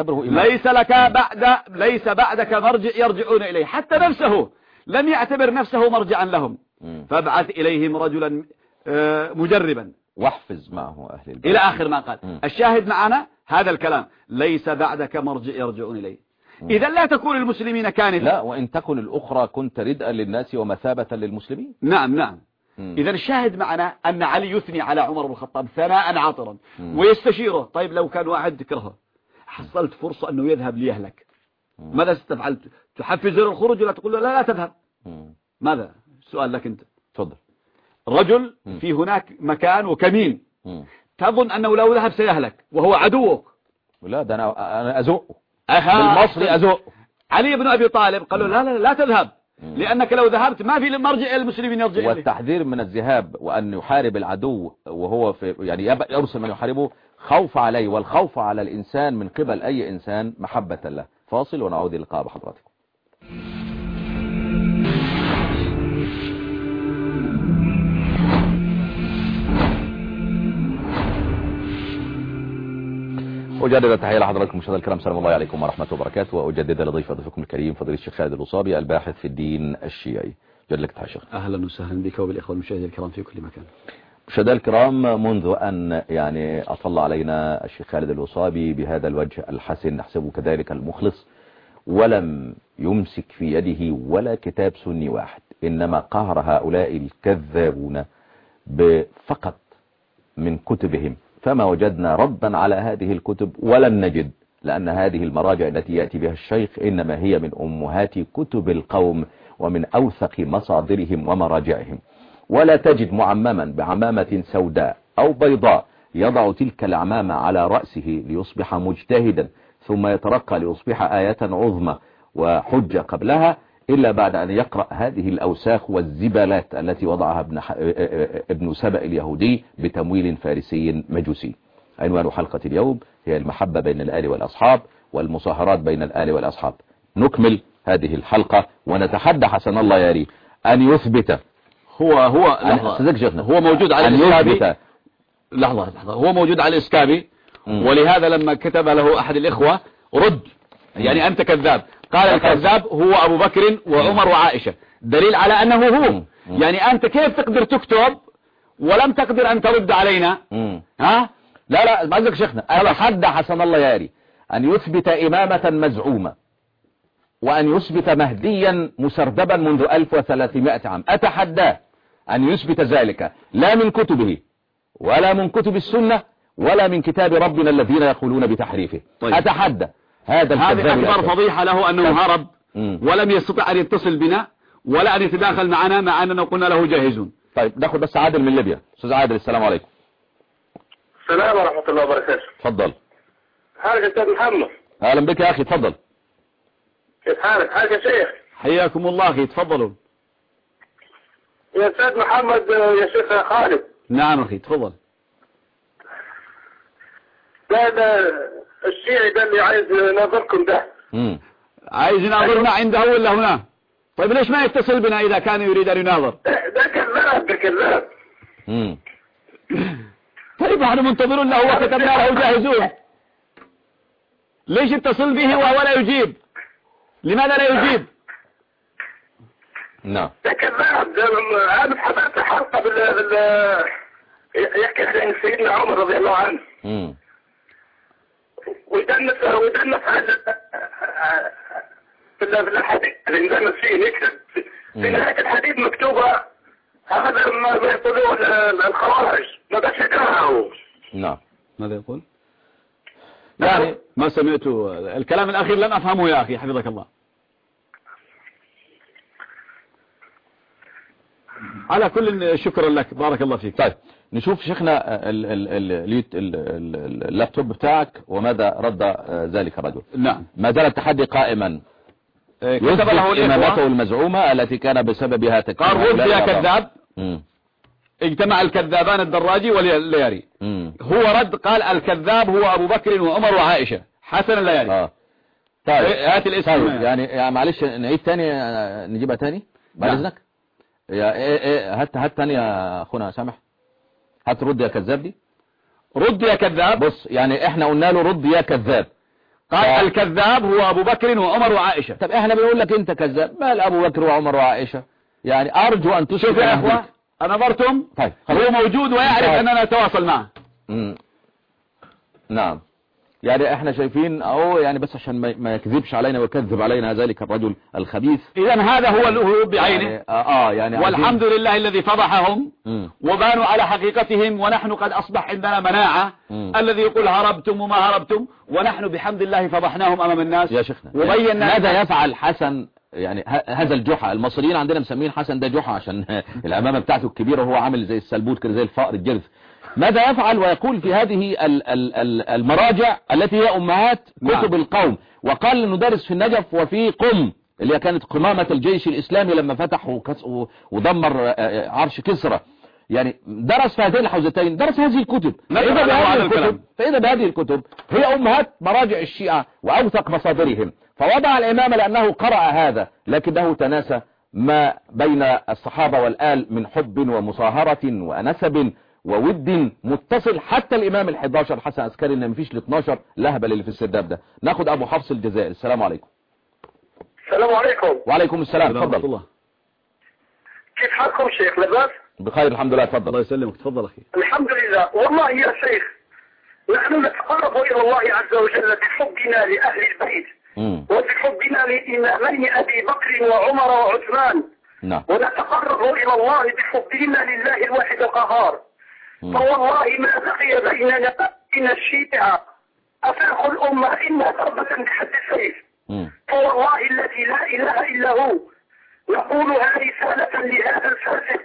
ليس بعدك مرجع يرجعون إليه. حتى نفسه لم يعتبر نفسه مرجعا لهم. فابعث إليهم رجلا مجربا واحفز معه أهل البيت إلى آخر ما قال. الشاهد معنا هذا الكلام: ليس بعدك مرجع يرجعون إليه. إذا لا تكون المسلمين كانفة. لا، وإن تكن الأخرى كنت ردءا للناس ومثابة للمسلمين. نعم. إذا الشاهد معنا أن علي يثني على عمر بن الخطاب ثناء عاطرا ويستشيره. طيب لو كان واحد تكرهه حصلت فرصة أنه يذهب ليهلك، ماذا ستفعل؟ تحفزه الخروج ولا تقول له لا تذهب؟ ماذا؟ سؤال لك أنت. تفضل. رجل في هناك مكان وكمين تظن أنه لو ذهب سيهلك وهو عدوك. لا، ده أنا أزوقه بالمصري، أزوقه. علي بن أبي طالب قال له لا تذهب، لأنك لو ذهبت ما في مرجع المسلمين يرجع إليه. والتحذير من الذهاب وأن يحارب العدو وهو في يعني يرسل من يحاربه خوف عليه، والخوف على الإنسان من قبل أي إنسان محبة له. فاصل ونعود اللقاء بحضراتكم. أجدد التحية لحضراتكم مشاهدينا الكرام، سلام الله عليكم ورحمة وبركاته، وأجدد ضيفكم الكريم فضيلة الشيخ خالد الوصابي الباحث في الدين الشيعي. جد لك تحية شيخ. أهلا وسهلا بك وبالإخوة المشاهدين الكرام في كل مكان. مشاهدينا الكرام، منذ أن يعني أطل علينا الشيخ خالد الوصابي بهذا الوجه الحسن نحسبه كذلك المخلص، ولم يمسك في يده ولا كتاب سني واحد، إنما قهر هؤلاء الكذابون فقط من كتبهم، فما وجدنا ردا على هذه الكتب ولن نجد، لأن هذه المراجع التي يأتي بها الشيخ إنما هي من أمهات كتب القوم ومن أوثق مصادرهم ومراجعهم. ولا تجد معمما بعمامة سوداء أو بيضاء يضع تلك العمامة على رأسه ليصبح مجتهدا ثم يترقى ليصبح آية عظمى وحجة قبلها إلا بعد أن يقرأ هذه الأوساخ والزبالات التي وضعها ابن سبأ اليهودي بتمويل فارسي مجوسي. عنوان حلقة اليوم هي المحبة بين الآل والأصحاب والمصاهرات بين الآل والأصحاب. نكمل هذه الحلقة ونتحدى حسن الله ياري أن يثبت هو موجود على الإسكابي. لحظة هو موجود على الإسكابي، ولهذا لما كتب له أحد الإخوة رد يعني أنت كذاب، قال الكذاب هو أبو بكر وعمر وعائشة، دليل على أنه هو. يعني أنت كيف تقدر تكتب ولم تقدر أن ترد علينا؟ ها؟ لا بعزك شيخنا، أتحدى حسن الله ياري أن يثبت إمامة مزعومة وأن يثبت مهديا مسردبا منذ 1300 عام. أتحدى أن يثبت ذلك لا من كتبه ولا من كتب السنة ولا من كتاب ربنا الذين يقولون بتحريفه. طيب. أتحدى هذه أكبر فضيحة له أنه هرب ولم يستطع أن يتصل بنا ولا أن يتداخل معنا مع أننا قلنا له جاهزون. طيب ناخذ بس عادل من ليبيا. أستاذ عادل، السلام عليكم. السلام ورحمة الله وبركاته. تفضل. حالك أستاذ محمد؟ أهلا بك يا أخي، تفضل. كيف حالك؟ حالك يا شيخ؟ حياكم الله أخي، تفضلوا. يا أستاذ محمد يا شيخ خالد. نعم أخي تفضل. ده الشيعي ده اللي عايز يناظركم ده. عايز يناظرنا عنده ولا هنا؟ طيب ليش ما يتصل بنا إذا كان يريد أن يناظر؟ ده كذاب. طيب نحن منتظرون له وكتبنا له جاهزون. ليش يتصل به وهو لا يجيب؟ لماذا لا يجيب؟ نعم. ده كذاب. أنا حضرت حلقة يحكي عن سيدنا عمر رضي الله عنه. ويدنس في الحديث اللي يدنس فيه يكتب في نهاية الحديث مكتوبة هذا ما يقولون الخوارج ما بشكره. نعم. ماذا يقول؟ يعني ما سمعت الكلام الأخير لم أفهمه يا أخي حفظك الله. على كل شكرا لك، بارك الله فيك. طيب نشوف شيخنا اللابتوب بتاعك وماذا رد ذلك الرجل. نعم. ما زال التحدي قائما. كتب له إمامته المزعومة التي كان بسببها قال رد يا كذاب. اجتمع الكذابان الدراجي واللياري. هو رد قال الكذاب هو أبو بكر وعمر وعائشة حسن اللياري. طيب هات الاسم. طيب يعني معلش نعيد تاني، نجيبها تاني بعد اذنك. هات تاني يا اخونا سامح، هات رد يا كذاب دي. رد يا كذاب. بص يعني احنا قلنا له رد يا كذاب، قال الكذاب هو ابو بكر وعمر وعائشة. طب احنا بنقول لك انت كذاب، مال ابو بكر وعمر وعائشة؟ يعني ارجو ان تشوف يا اخوة نظرتم. طيب هو موجود ويعرف اننا نتواصل معه. نعم. يعني احنا شايفين اهو، يعني بس عشان ما يكذبش علينا ويكذب علينا ذلك الرجل الخبيث. اذا هذا هو الهروب بعينه. يعني والحمد لله الذي فضحهم وبانوا على حقيقتهم، ونحن قد اصبح عندنا مناعة. الذي يقول هربتم وما هربتم، ونحن بحمد الله فضحناهم امام الناس يا شيخنا. وبينا ماذا يفعل حسن؟ يعني هذا الجحا، المصريين عندنا مسمين حسن ده جحا عشان العمامة بتاعته الكبيرة وهو عامل زي السلبوت كده، زي الفأر الجرذ. ماذا يفعل ويقول في هذه المراجع التي هي أمهات كتب القوم؟ وقال ندرس في النجف وفي قم، اللي كانت قمامة الجيش الإسلامي لما فتح ودمر عرش كسرى، يعني درس في هذين الحوزتين، درس هذه الكتب. فإذا بهذه الكتب هي أمهات مراجع الشيعة وأوثق مصادرهم، فوضع الإمام لأنه قرأ هذا، لكنه تناسى ما بين الصحابة والآل من حب ومصاهرة ونسب وود متصل. حتى الإمام ال11 حسن عسكري إن مفيش ال12 لهبل اللي في السرداب ده. ناخد أبو حفص الجزائري. السلام عليكم. السلام عليكم. وعليكم السلام. تفضل. كيف حالكم شيخ؟ لباس؟ بخير الحمد لله. تفضل. الله يسلمك. تفضل أخي. الحمد لله. والله يا شيخ نحن نتقرب إلى الله عز وجل بحبنا لأهل البيت وبحبنا لإمامين أبي بكر وعمر وعثمان. نعم. ونتقرب إلى الله بحبنا لله الواحد القهار. فوالله ما بقي بيننا من الشيعة أفاق الأمة إلا ضربة بحد السيف. فوالله الذي لا إله إلا هو نقولها رسالة لهذا الفاسق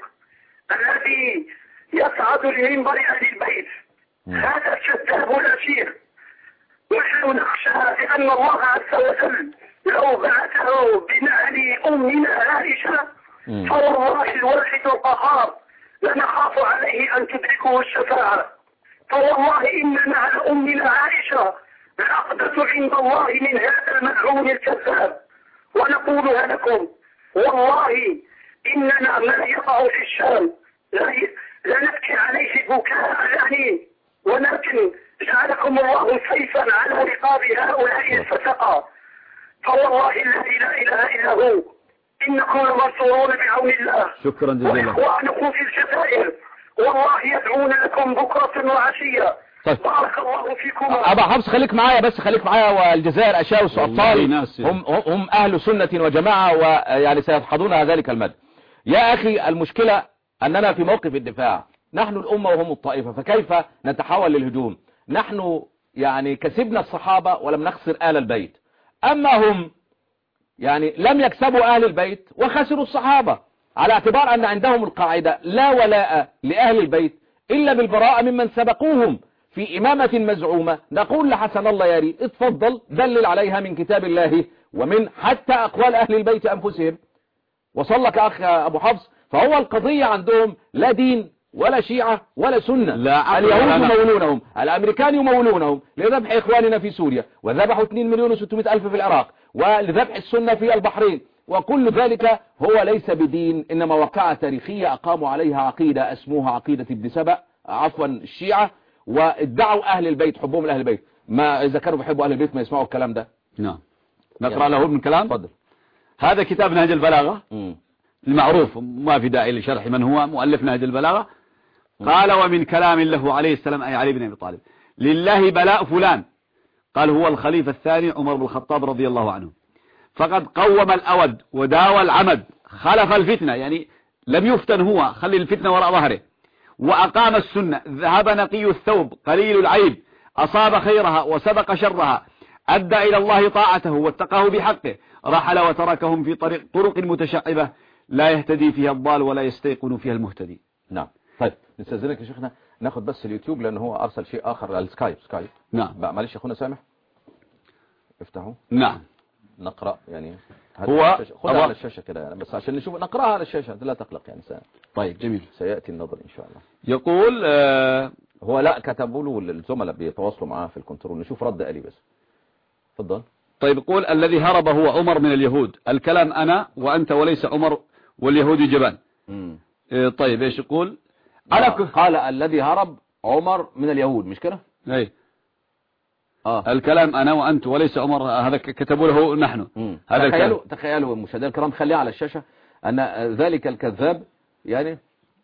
الذي يصعد لمنبر أهل البيت. هذا الكذاب الأشير. نحن نخشى لأن الله عز وجل لو بعثه بنعل أمنا عائشة فوالله الواحد القهار لنخاف عليه أن تدركه الشفاعة. فوالله إن نعل أمنا عائشة لأقدس عند الله من هذا الملعون الكذاب. ونقولها لكم والله إننا ما يقع في الشام لا نبكي عليه بكاء العنين، ولكن جعلكم الله سيفا على رقاب هؤلاء الفسقة. فوالله الذي لا إله إلا هو إنكم لمنصورون بعون الله. شكرا جزيلا. وإخوانكم في الجزائر والله يدعون لكم بكرة وعشية. طيب. بارك الله فيكم. أبا حفص خليك معايا بس، خليك معايا. والجزائر أشاوس وأبطال هم أهل سنة وجماعة، ويعني سيدحضون ذلك المد. يا أخي المشكلة أننا في موقف الدفاع، نحن الأمة وهم الطائفة، فكيف نتحول للهجوم؟ نحن يعني كسبنا الصحابة ولم نخسر آل البيت، أما هم يعني لم يكسبوا أهل البيت وخسروا الصحابة، على اعتبار أن عندهم القاعدة لا ولاء لأهل البيت إلا بالبراءة ممن سبقوهم في إمامة مزعومة. نقول لحسن الله ياري اتفضل دلل عليها من كتاب الله ومن حتى أقوال أهل البيت أنفسهم. وصل لك أخ أبو حفص. فهو القضية عندهم لا دين ولا شيعة ولا سنة. اليهود يمولونهم، الأمريكان يمولونهم لذبح إخواننا في سوريا، وذبحوا 2,600,000 في العراق، ولذبح السنة في البحرين، وكل ذلك هو ليس بدين، إنما وقعة تاريخية أقاموا عليها عقيدة اسمها عقيدة ابن سبأ، عفوا الشيعة، وادعوا أهل البيت حبهم لأهل البيت. ما إذا كانوا بيحبوا أهل البيت ما يسمعوا الكلام ده. نعم. نقرأ له من كلام. تفضل. هذا كتاب نهج البلاغة المعروف، ما في داعي لشرح من هو مؤلف نهج البلاغة. قال ومن كلام له عليه السلام أي علي بن أبي طالب لله بلاء فلان، قال هو الخليفة الثاني عمر بن الخطاب رضي الله عنه، فقد قوم الأود وداوى العمد خلف الفتنة، يعني لم يفتن هو، خلي الفتنة وراء ظهره، وأقام السنة، ذهب نقي الثوب قليل العيب، أصاب خيرها وسبق شرها، أدى إلى الله طاعته واتقاه بحقه، رحل وتركهم في طرق متشعبة لا يهتدي فيها الضال ولا يستيقن فيها المهتدي. نعم. طيب نستاذنك يا شيخنا ناخد بس اليوتيوب لأنه هو أرسل شيء آخر، السكايب. نعم. معلش يا أخونا سامح افتحوا. نعم. نقرأ يعني هو خذها على الشاشة كده يعني، بس عشان نشوف نقرأها على الشاشة لا تقلق يعني طيب جميل. سيأتي النظر إن شاء الله. يقول هو لا كتبوا له الزملاء بيتواصلوا معاه في الكنترول، نشوف رد آلي بس. تفضل. طيب يقول الذي هرب هو عمر من اليهود، الكلام أنا وأنت وليس عمر واليهود جبان. طيب ايش يقول؟ قال الذي هرب عمر من اليهود، مش كده؟ اي الكلام أنا وأنت وليس عمر، هذا كتبوا له نحن. هذا تخيلوا مشاهدينا الكرام، خليها على الشاشة أن ذلك الكذاب يعني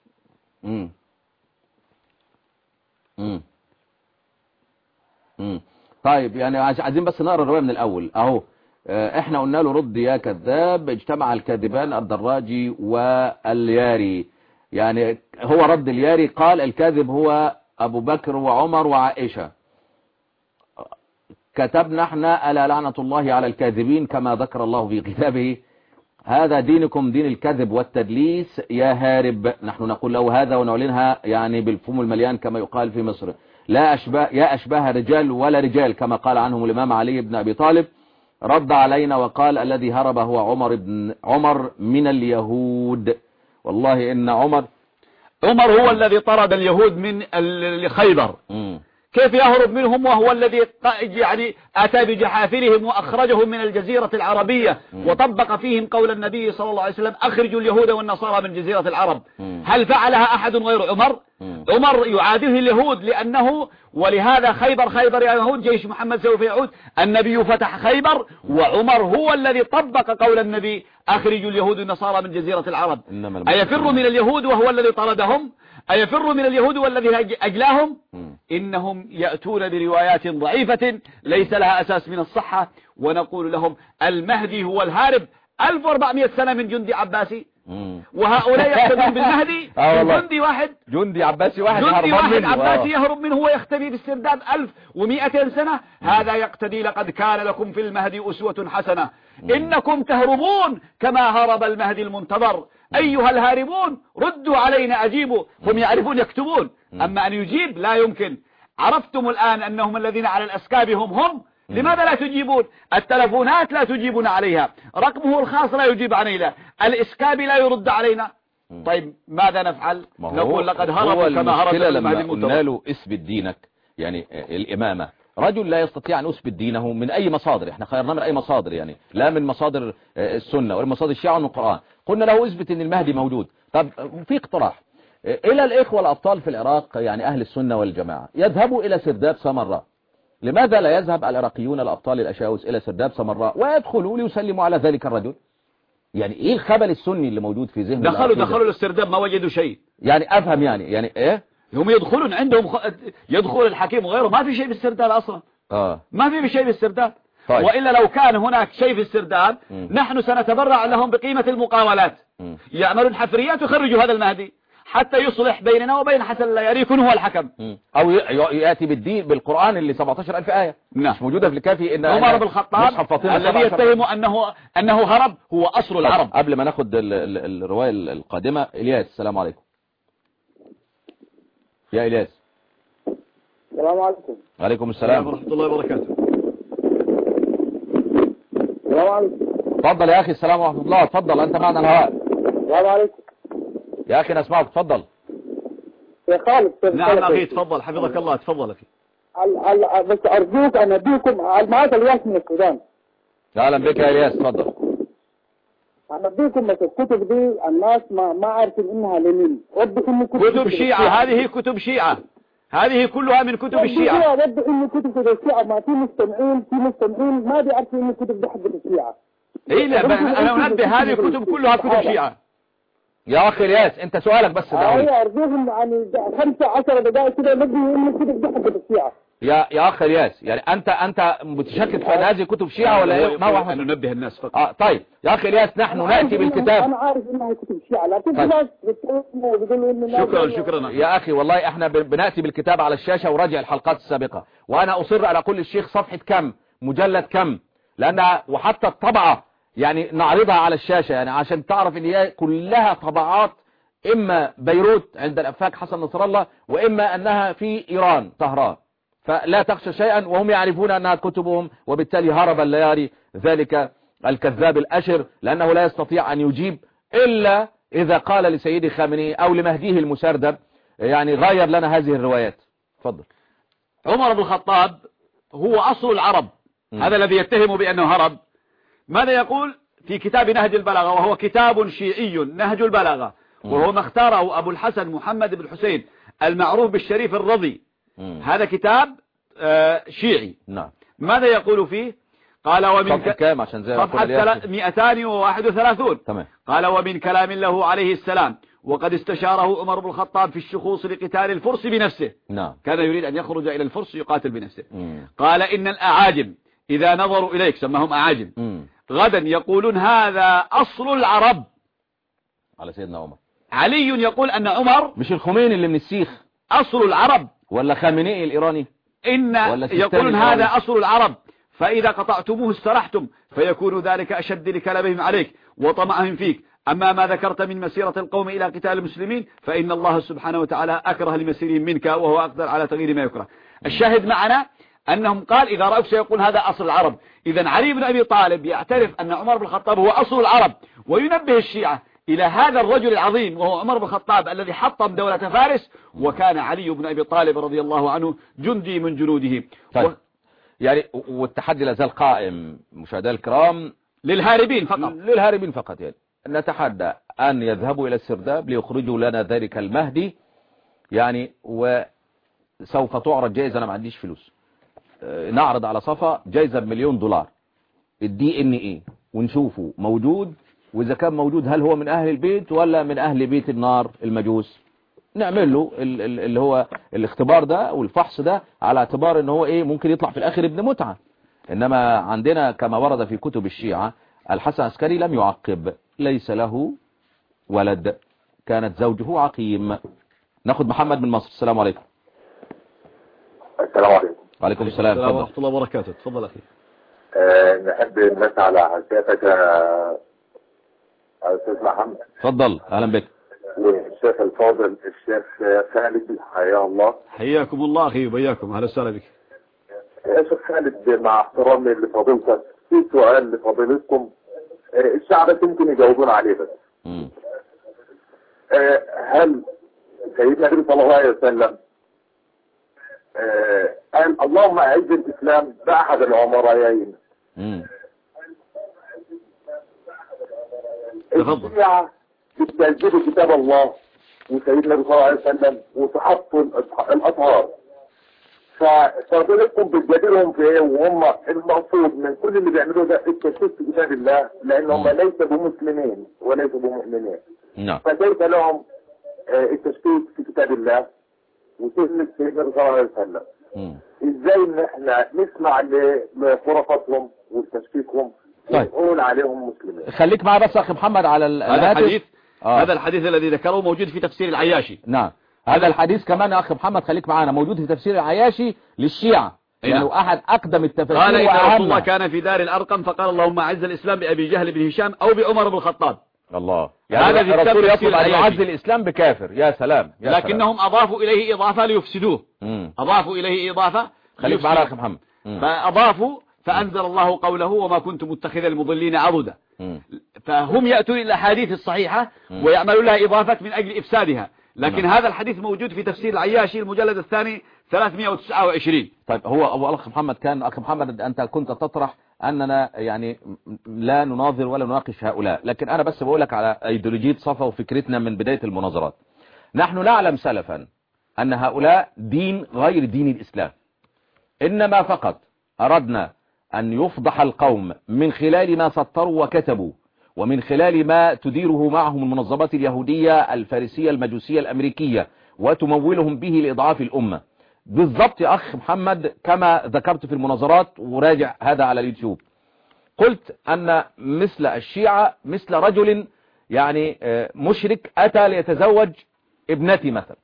طيب يعني عايزين بس نقرأ الرواية من الأول أهو. احنا قلنا له رد يا كذاب، اجتمع الكاذبان الدراجي والياري، يعني هو رد الياري، قال الكاذب هو أبو بكر وعمر وعائشة، كتبنا احنا ألا لعنة الله على الكاذبين كما ذكر الله في كتابه، هذا دينكم دين الكذب والتدليس يا هارب. نحن نقول له هذا ونعلنها يعني بالفم المليان كما يقال في مصر، لا أشباه يا أشباه رجال ولا رجال كما قال عنهم الإمام علي بن أبي طالب. رد علينا وقال الذي هرب هو عمر من اليهود. والله إن عمر هو الذي طرد اليهود من خيبر. كيف يهرب منهم وهو الذي يعني أتى بجحافلهم وأخرجهم من الجزيرة العربية وطبق فيهم قول النبي صلى الله عليه وسلم أخرجوا اليهود والنصارى من جزيرة العرب. هل فعلها أحد غير عمر؟ عمر يعاديه اليهود لأنه ولهذا خيبر يا يهود جيش محمد سوف يعود. النبي فتح خيبر وعمر هو الذي طبق قول النبي أخرجوا اليهود والنصارى من جزيرة العرب. أيفر من اليهود وهو الذي طردهم؟ أيفر من اليهود والذي أجلاهم؟ إنهم يأتون بروايات ضعيفة ليس لها أساس من الصحة، ونقول لهم المهدي هو الهارب 1400 سنة من جندي عباسي، وهؤلاء يقتدون بالمهدي جندي عباسي واحد عباسي يهرب منه ويختفي باسترداد 1200 سنة. هذا يقتدي لقد كان لكم في المهدي أسوة حسنة. إنكم تهربون كما هرب المهدي المنتظر. أيها الهاربون ردوا علينا أجيبوا. هم يعرفون يكتبون، أما أن يجيب لا يمكن. عرفتم الآن أنهم الذين على الأسكاب هم لماذا لا تجيبون؟ التلفونات لا تجيبون عليها، رقمه الخاص لا يجيب علينا، الإسكابي لا يرد علينا. طيب ماذا نفعل؟ نقول لقد هربوا كما هرب المهدي المنتظر. قلنا له اثبت دينك، يعني الإمامة رجل لا يستطيع أن يثبت دينه من أي مصادر. احنا خيرنا من أي مصادر، يعني لا من مصادر السنة ولا مصادر الشيعة ومن القرآن. قلنا له اثبت ان المهدي موجود. طب في اقتراح إلى الإخوة الأبطال في العراق، يعني أهل السنة والجماعة، يذهبوا إلى سرداب سمراء. لماذا لا يذهب العراقيون الأبطال الأشاوس إلى سرداب سمراء ويدخلوا ليسلموا على ذلك الرجل؟ يعني إيه الخبل السني اللي موجود في ذهن دخلوا للسرداب ما وجدوا شيء. يعني أفهم يعني إيه؟ هم يدخلون عندهم يدخل الحكيم وغيره، ما في شيء بالسرداب أصلا. ما في شيء بالسرداب. طيب. وإلا لو كان هناك شيء في السرداب نحن سنتبرع لهم بقيمة المقاولات. يعملون حفريات ويخرجوا هذا المهدي حتى يصلح بيننا وبين حسن اللياري يكون هو الحكم. أو يأتي بالدين بالقرآن اللي 17,000 آية مش موجودة في الكافي. إن عمر بن الخطاب الذي يتهم أنه هرب هو أصل العرب. قبل ما ناخد الرواية القادمة، إلياس السلام عليكم. يا إلياس. السلام عليكم. وعليكم السلام ورحمة الله وبركاته. السلام عليكم. تفضل يا أخي. السلام ورحمة الله. تفضل أنت معنا الهواء. السلام عليكم يا أخي نسمعك. تفضل يا خالد. نعم أخي تفضل حفظك الله. تفضل أخي. بس أرجوك أن أديكم معاك الياس من السودان. أهلا بك يا إلياس. تفضل. أنا أديكم بس الكتب دي الناس ما عارفين إنها لمين. كتب شيعة. هذه كتب شيعة. هذه كلها من كتب الشيعة. ودي إن كتب الشيعة ما في مستمعين ما بيعرفوا إن الكتب دي حق الشيعة. إيه لا أنا أنبه هذه كتب كلها كتب شيعة. يا أخي الياس أنت سؤالك بس أيوة أرجوهم يعني 15 دقائق كده نبي إن الكتب دي حق الشيعة. يا أخي الياس، يعني أنت متشكك في أن هذه كتب شيعة ولا إيه؟ ما هو ننبه الناس فقط. طيب يا أخي الياس نحن نأتي بالكتاب. أنا عارف إنها كتب شيعة لكن الناس بيقولوا إن شكرا يا أخي والله إحنا بنأتي بالكتاب على الشاشة وراجع الحلقات السابقة، وأنا أصر على كل الشيخ صفحة كم مجلد كم، لأنها وحتى الطبعة يعني نعرضها على الشاشة، يعني عشان تعرف إن هي كلها طبعات إما بيروت عند الأفاك حسن نصر الله، وإما أنها في إيران طهران، فلا تخشى شيئا، وهم يعرفون أنها كتبهم، وبالتالي هرب اللياري ذلك الكذاب الأشر، لأنه لا يستطيع أن يجيب إلا إذا قال لسيدي خامنئي أو لمهديه المسردب يعني غير لنا هذه الروايات. تفضل. عمر بن الخطاب هو أصل العرب. هذا الذي يتهم بأنه هرب. ماذا يقول في كتاب نهج البلاغة، وهو كتاب شيعي نهج البلاغة، وهو ما اختاره أبو الحسن محمد بن حسين المعروف بالشريف الرضي. هذا كتاب شيعي. نعم. ماذا يقول فيه؟ قال ومن صفحة 231. تمام. قال ومن كلام له عليه السلام وقد استشاره عمر بن الخطاب في الشخوص لقتال الفرس بنفسه. نعم. كان يريد أن يخرج إلى الفرس يقاتل بنفسه. قال إن الأعاجم إذا نظروا إليك، سماهم أعاجم، غدا يقولون هذا أصل العرب. على سيدنا عمر. علي يقول أن عمر مش الخميني اللي من السيخ أصل العرب، ولا خامنئي الإيراني، إن يقولون هذا أصل العرب، فإذا قطعتموه استرحتم، فيكون ذلك أشد لكلامهم عليك وطمعهم فيك. أما ما ذكرت من مسيرة القوم إلى قتال المسلمين فإن الله سبحانه وتعالى أكره لمسيرهم منك، وهو أقدر على تغيير ما يكره. الشاهد معنا أنهم قال إذا رأوك سيقول هذا أصل العرب. إذا علي بن أبي طالب يعترف أن عمر بن الخطاب هو أصل العرب، وينبه الشيعة إلى هذا الرجل العظيم وهو عمر بن الخطاب الذي حطم دولة فارس، وكان علي بن أبي طالب رضي الله عنه جندي من جنوده. طيب. يعني والتحدي لا زال قائم مشاهدينا الكرام للهاربين فقط، للهاربين فقط. يعني نتحدى أن يذهبوا إلى السرداب ليخرجوا لنا ذلك المهدي، يعني وسوف تعرض جائزة. أنا ما عنديش فلوس، نعرض على صفا جائزة $1,000,000 الDNA ونشوفه موجود، وإذا كان موجود هل هو من أهل البيت ولا من أهل بيت النار المجوس. نعمل له اللي هو الاختبار ده والفحص ده على اعتبار ان هو ايه ممكن يطلع في الاخر ابن متعة. انما عندنا كما ورد في كتب الشيعة الحسن العسكري لم يعقب، ليس له ولد، كانت زوجه عقيم. ناخد محمد من مصر. السلام عليكم. السلام عليكم. وعليكم السلام ورحمة الله وبركاته. تفضل أخي. نحب نسأل على حسابك يا أستاذ محمد. تفضل، أهلا بك. والشيخ الفاضل الشيخ خالد حياه الله. حياكم الله أخي وبياكم، أهلا وسهلا بك. يا شيخ خالد مع احترامي لفضيلتك في سؤال لفضيلتكم الشعب يمكن يجاوبون عليه بس. هل سيدنا النبي صلى الله عليه وسلم قال اللهم أعز الإسلام بأحد العمرين؟ الشيعة بتكذبوا كتاب الله وسيدنا النبي صلى الله عليه وسلم وتحطوا الأطهار، ففضيلتكم بتجادلهم في ايه وهم المقصود من كل اللي بيعملوه ده التشكيك في كتاب الله، لان هم ليسوا بمسلمين وليسوا بمؤمنين. فكيف لهم التشكيك في كتاب الله وسنة سيدنا صلى الله عليه وسلم؟ ازاي ان احنا نسمع لخرافاتهم وتشكيكهم ونقول عليهم مسلمين؟ خليك معي بس اخي محمد على الحديث. هذا الحديث الذي ذكره موجود في تفسير العياشي. نعم، هذا الحديث كمان يا أخي محمد خليك معانا موجود في تفسير العياشي للشيعة، يعني أحد أقدم التفاسير. قال إن رسول الله كان في دار الأرقم فقال اللهم أعز الإسلام بأبي جهل بن هشام أو بعمر بن الخطاب. الله، يعني الرسول يطلب أن يعز الإسلام بكافر. يا سلام، يا لكنهم سلام. أضافوا إليه إضافة ليفسدوه. أضافوا إليه إضافة خليك معنا يا أخي محمد. فأضافوا فأنزل الله قوله وما كنت متخذ المضلين عضدا. فهم يأتون إلى الأحاديث الصحيحة ويعملون لها إضافة من أجل إفسادها، لكن هذا الحديث موجود في تفسير العياشي المجلد الثاني 329. طيب هو أخ محمد كان أخ محمد أنت كنت تطرح أننا يعني لا نناظر ولا نناقش هؤلاء، لكن أنا بس بقول لك على أيديولوجية صفا وفكرتنا من بداية المناظرات. نحن نعلم سلفا أن هؤلاء دين غير دين الإسلام، إنما فقط أردنا أن يفضح القوم من خلال ما سطروا وكتبوا ومن خلال ما تديره معهم المنظمات اليهودية الفارسية المجوسية الأمريكية وتمولهم به لإضعاف الأمة. بالضبط يا أخ محمد كما ذكرت في المناظرات، وراجع هذا على اليوتيوب، قلت أن مثل الشيعة مثل رجل يعني مشرك أتى ليتزوج ابنتي مثلا.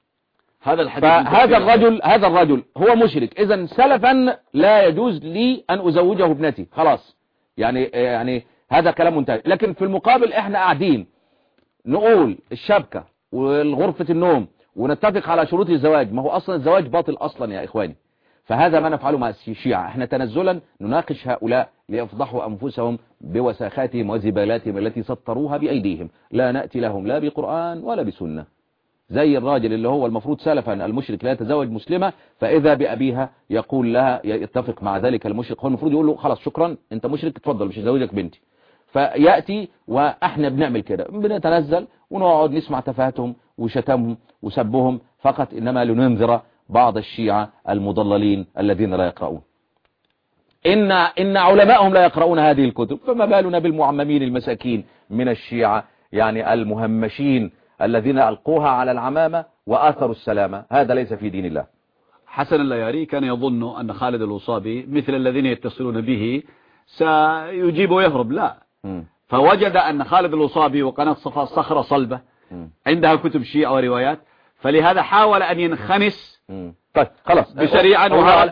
هذا الرجل هو مشرك، إذن سلفا لا يجوز لي أن أزوجه ابنتي، خلاص يعني هذا كلام منتهي. لكن في المقابل احنا قاعدين نقول الشبكة والغرفة النوم ونتفق على شروط الزواج، ما هو اصلا الزواج باطل اصلا يا اخواني. فهذا ما نفعله مع الشيعة، احنا تنزلا نناقش هؤلاء ليفضحوا انفسهم بوساخاتهم وزبالاتهم التي سطروها بايديهم، لا نأتي لهم لا بقرآن ولا بسنة. زي الراجل اللي هو المفروض سلفا المشرك لا يتزوج مسلمة، فإذا بأبيها يقول لها يتفق مع ذلك المشرك، هو المفروض يقول له خلاص شكرا انت مشرك اتفضل مش هزوجك بنتي. فيأتي واحنا بنعمل كده، بنتنزل ونقعد نسمع تفاهتهم وشتمهم وسبهم فقط، انما لننذر بعض الشيعة المضللين الذين لا يقرؤون. إن علماءهم لا يقرؤون هذه الكتب، فما بالنا بالمعممين المساكين من الشيعة، يعني المهمشين الذين ألقوها على العمامة وآثروا السلامة. هذا ليس في دين الله. حسن اللياري كان يظن أن خالد الوصابي مثل الذين يتصلون به سيجيب ويهرب، لا. فوجد أن خالد الوصابي وقناة صفا صخرة صلبة عندها كتب شيعة وروايات، فلهذا حاول أن ينخنس طيب خلاص بسريعا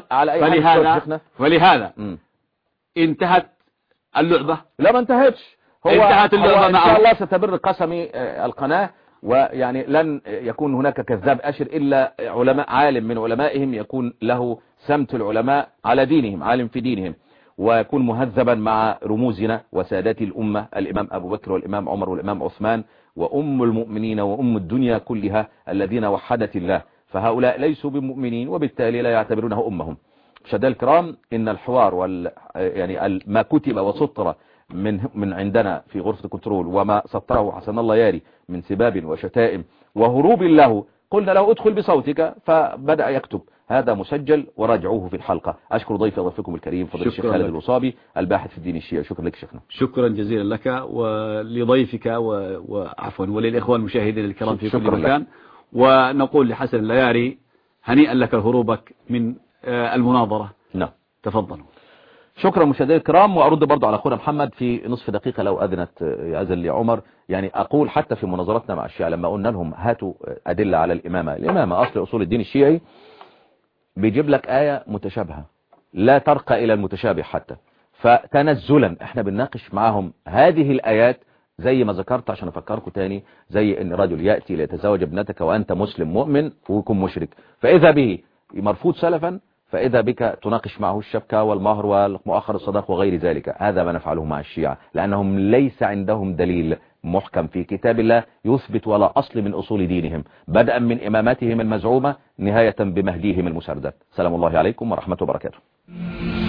فلهذا انتهت اللعبة. لا ما انتهتش، انتهت اللعبة. إن شاء الله ستبر قسمي القناة ويعني لن يكون هناك كذاب أشر إلا عالم من علمائهم يكون له سمت العلماء على دينهم، عالم في دينهم، ويكون مهذبا مع رموزنا وسادات الأمة، الإمام أبو بكر والإمام عمر والإمام عثمان وأم المؤمنين وأم الدنيا كلها الذين وحدت الله، فهؤلاء ليسوا بمؤمنين وبالتالي لا يعتبرونه أمهم. مشاهدينا الكرام، إن الحوار يعني ما كتب وسطر من عندنا في غرفة الكنترول وما سطره حسن الله ياري من سباب وشتائم وهروب له، قلنا له ادخل بصوتك فبدأ يكتب. هذا مسجل وراجعوه في الحلقة. أشكر ضيفكم الكريم فضيلة الشيخ خالد الوصابي الباحث في الدين الشيعي. شكرا لك شيخنا. شكرا جزيلا لك ولضيفك وعفوا وللإخوان المشاهدين الكرام في كل مكان لك. ونقول لحسن اللياري هنيئا لك هروبك من المناظرة. نعم تفضلوا. شكرا مشاهدينا الكرام. وأرد برضو على أخونا محمد في نصف دقيقة لو أذنت يأذن لي عمر. يعني أقول حتى في مناظرتنا مع الشيعة لما قلنا لهم هاتوا أدلة على الإمامة أصل أصول الدين الشيعي، بيجيب لك آية متشابهة لا ترقى إلى المتشابه حتى، فتنزلا احنا بنناقش معاهم هذه الآيات زي ما ذكرت عشان أفكركم تاني، زي ان رجل يأتي ليتزوج ابنتك وأنت مسلم مؤمن ويكون مشرك، فإذا به مرفوض سلفا، فإذا بك تناقش معه الشبكة والمهر ومؤخر الصداق وغير ذلك. هذا ما نفعله مع الشيعة، لأنهم ليس عندهم دليل محكم في كتاب الله يثبت ولا أصل من أصول دينهم، بدءا من إماماتهم المزعومة نهاية بمهديهم المسردة. سلام الله عليكم ورحمة وبركاته.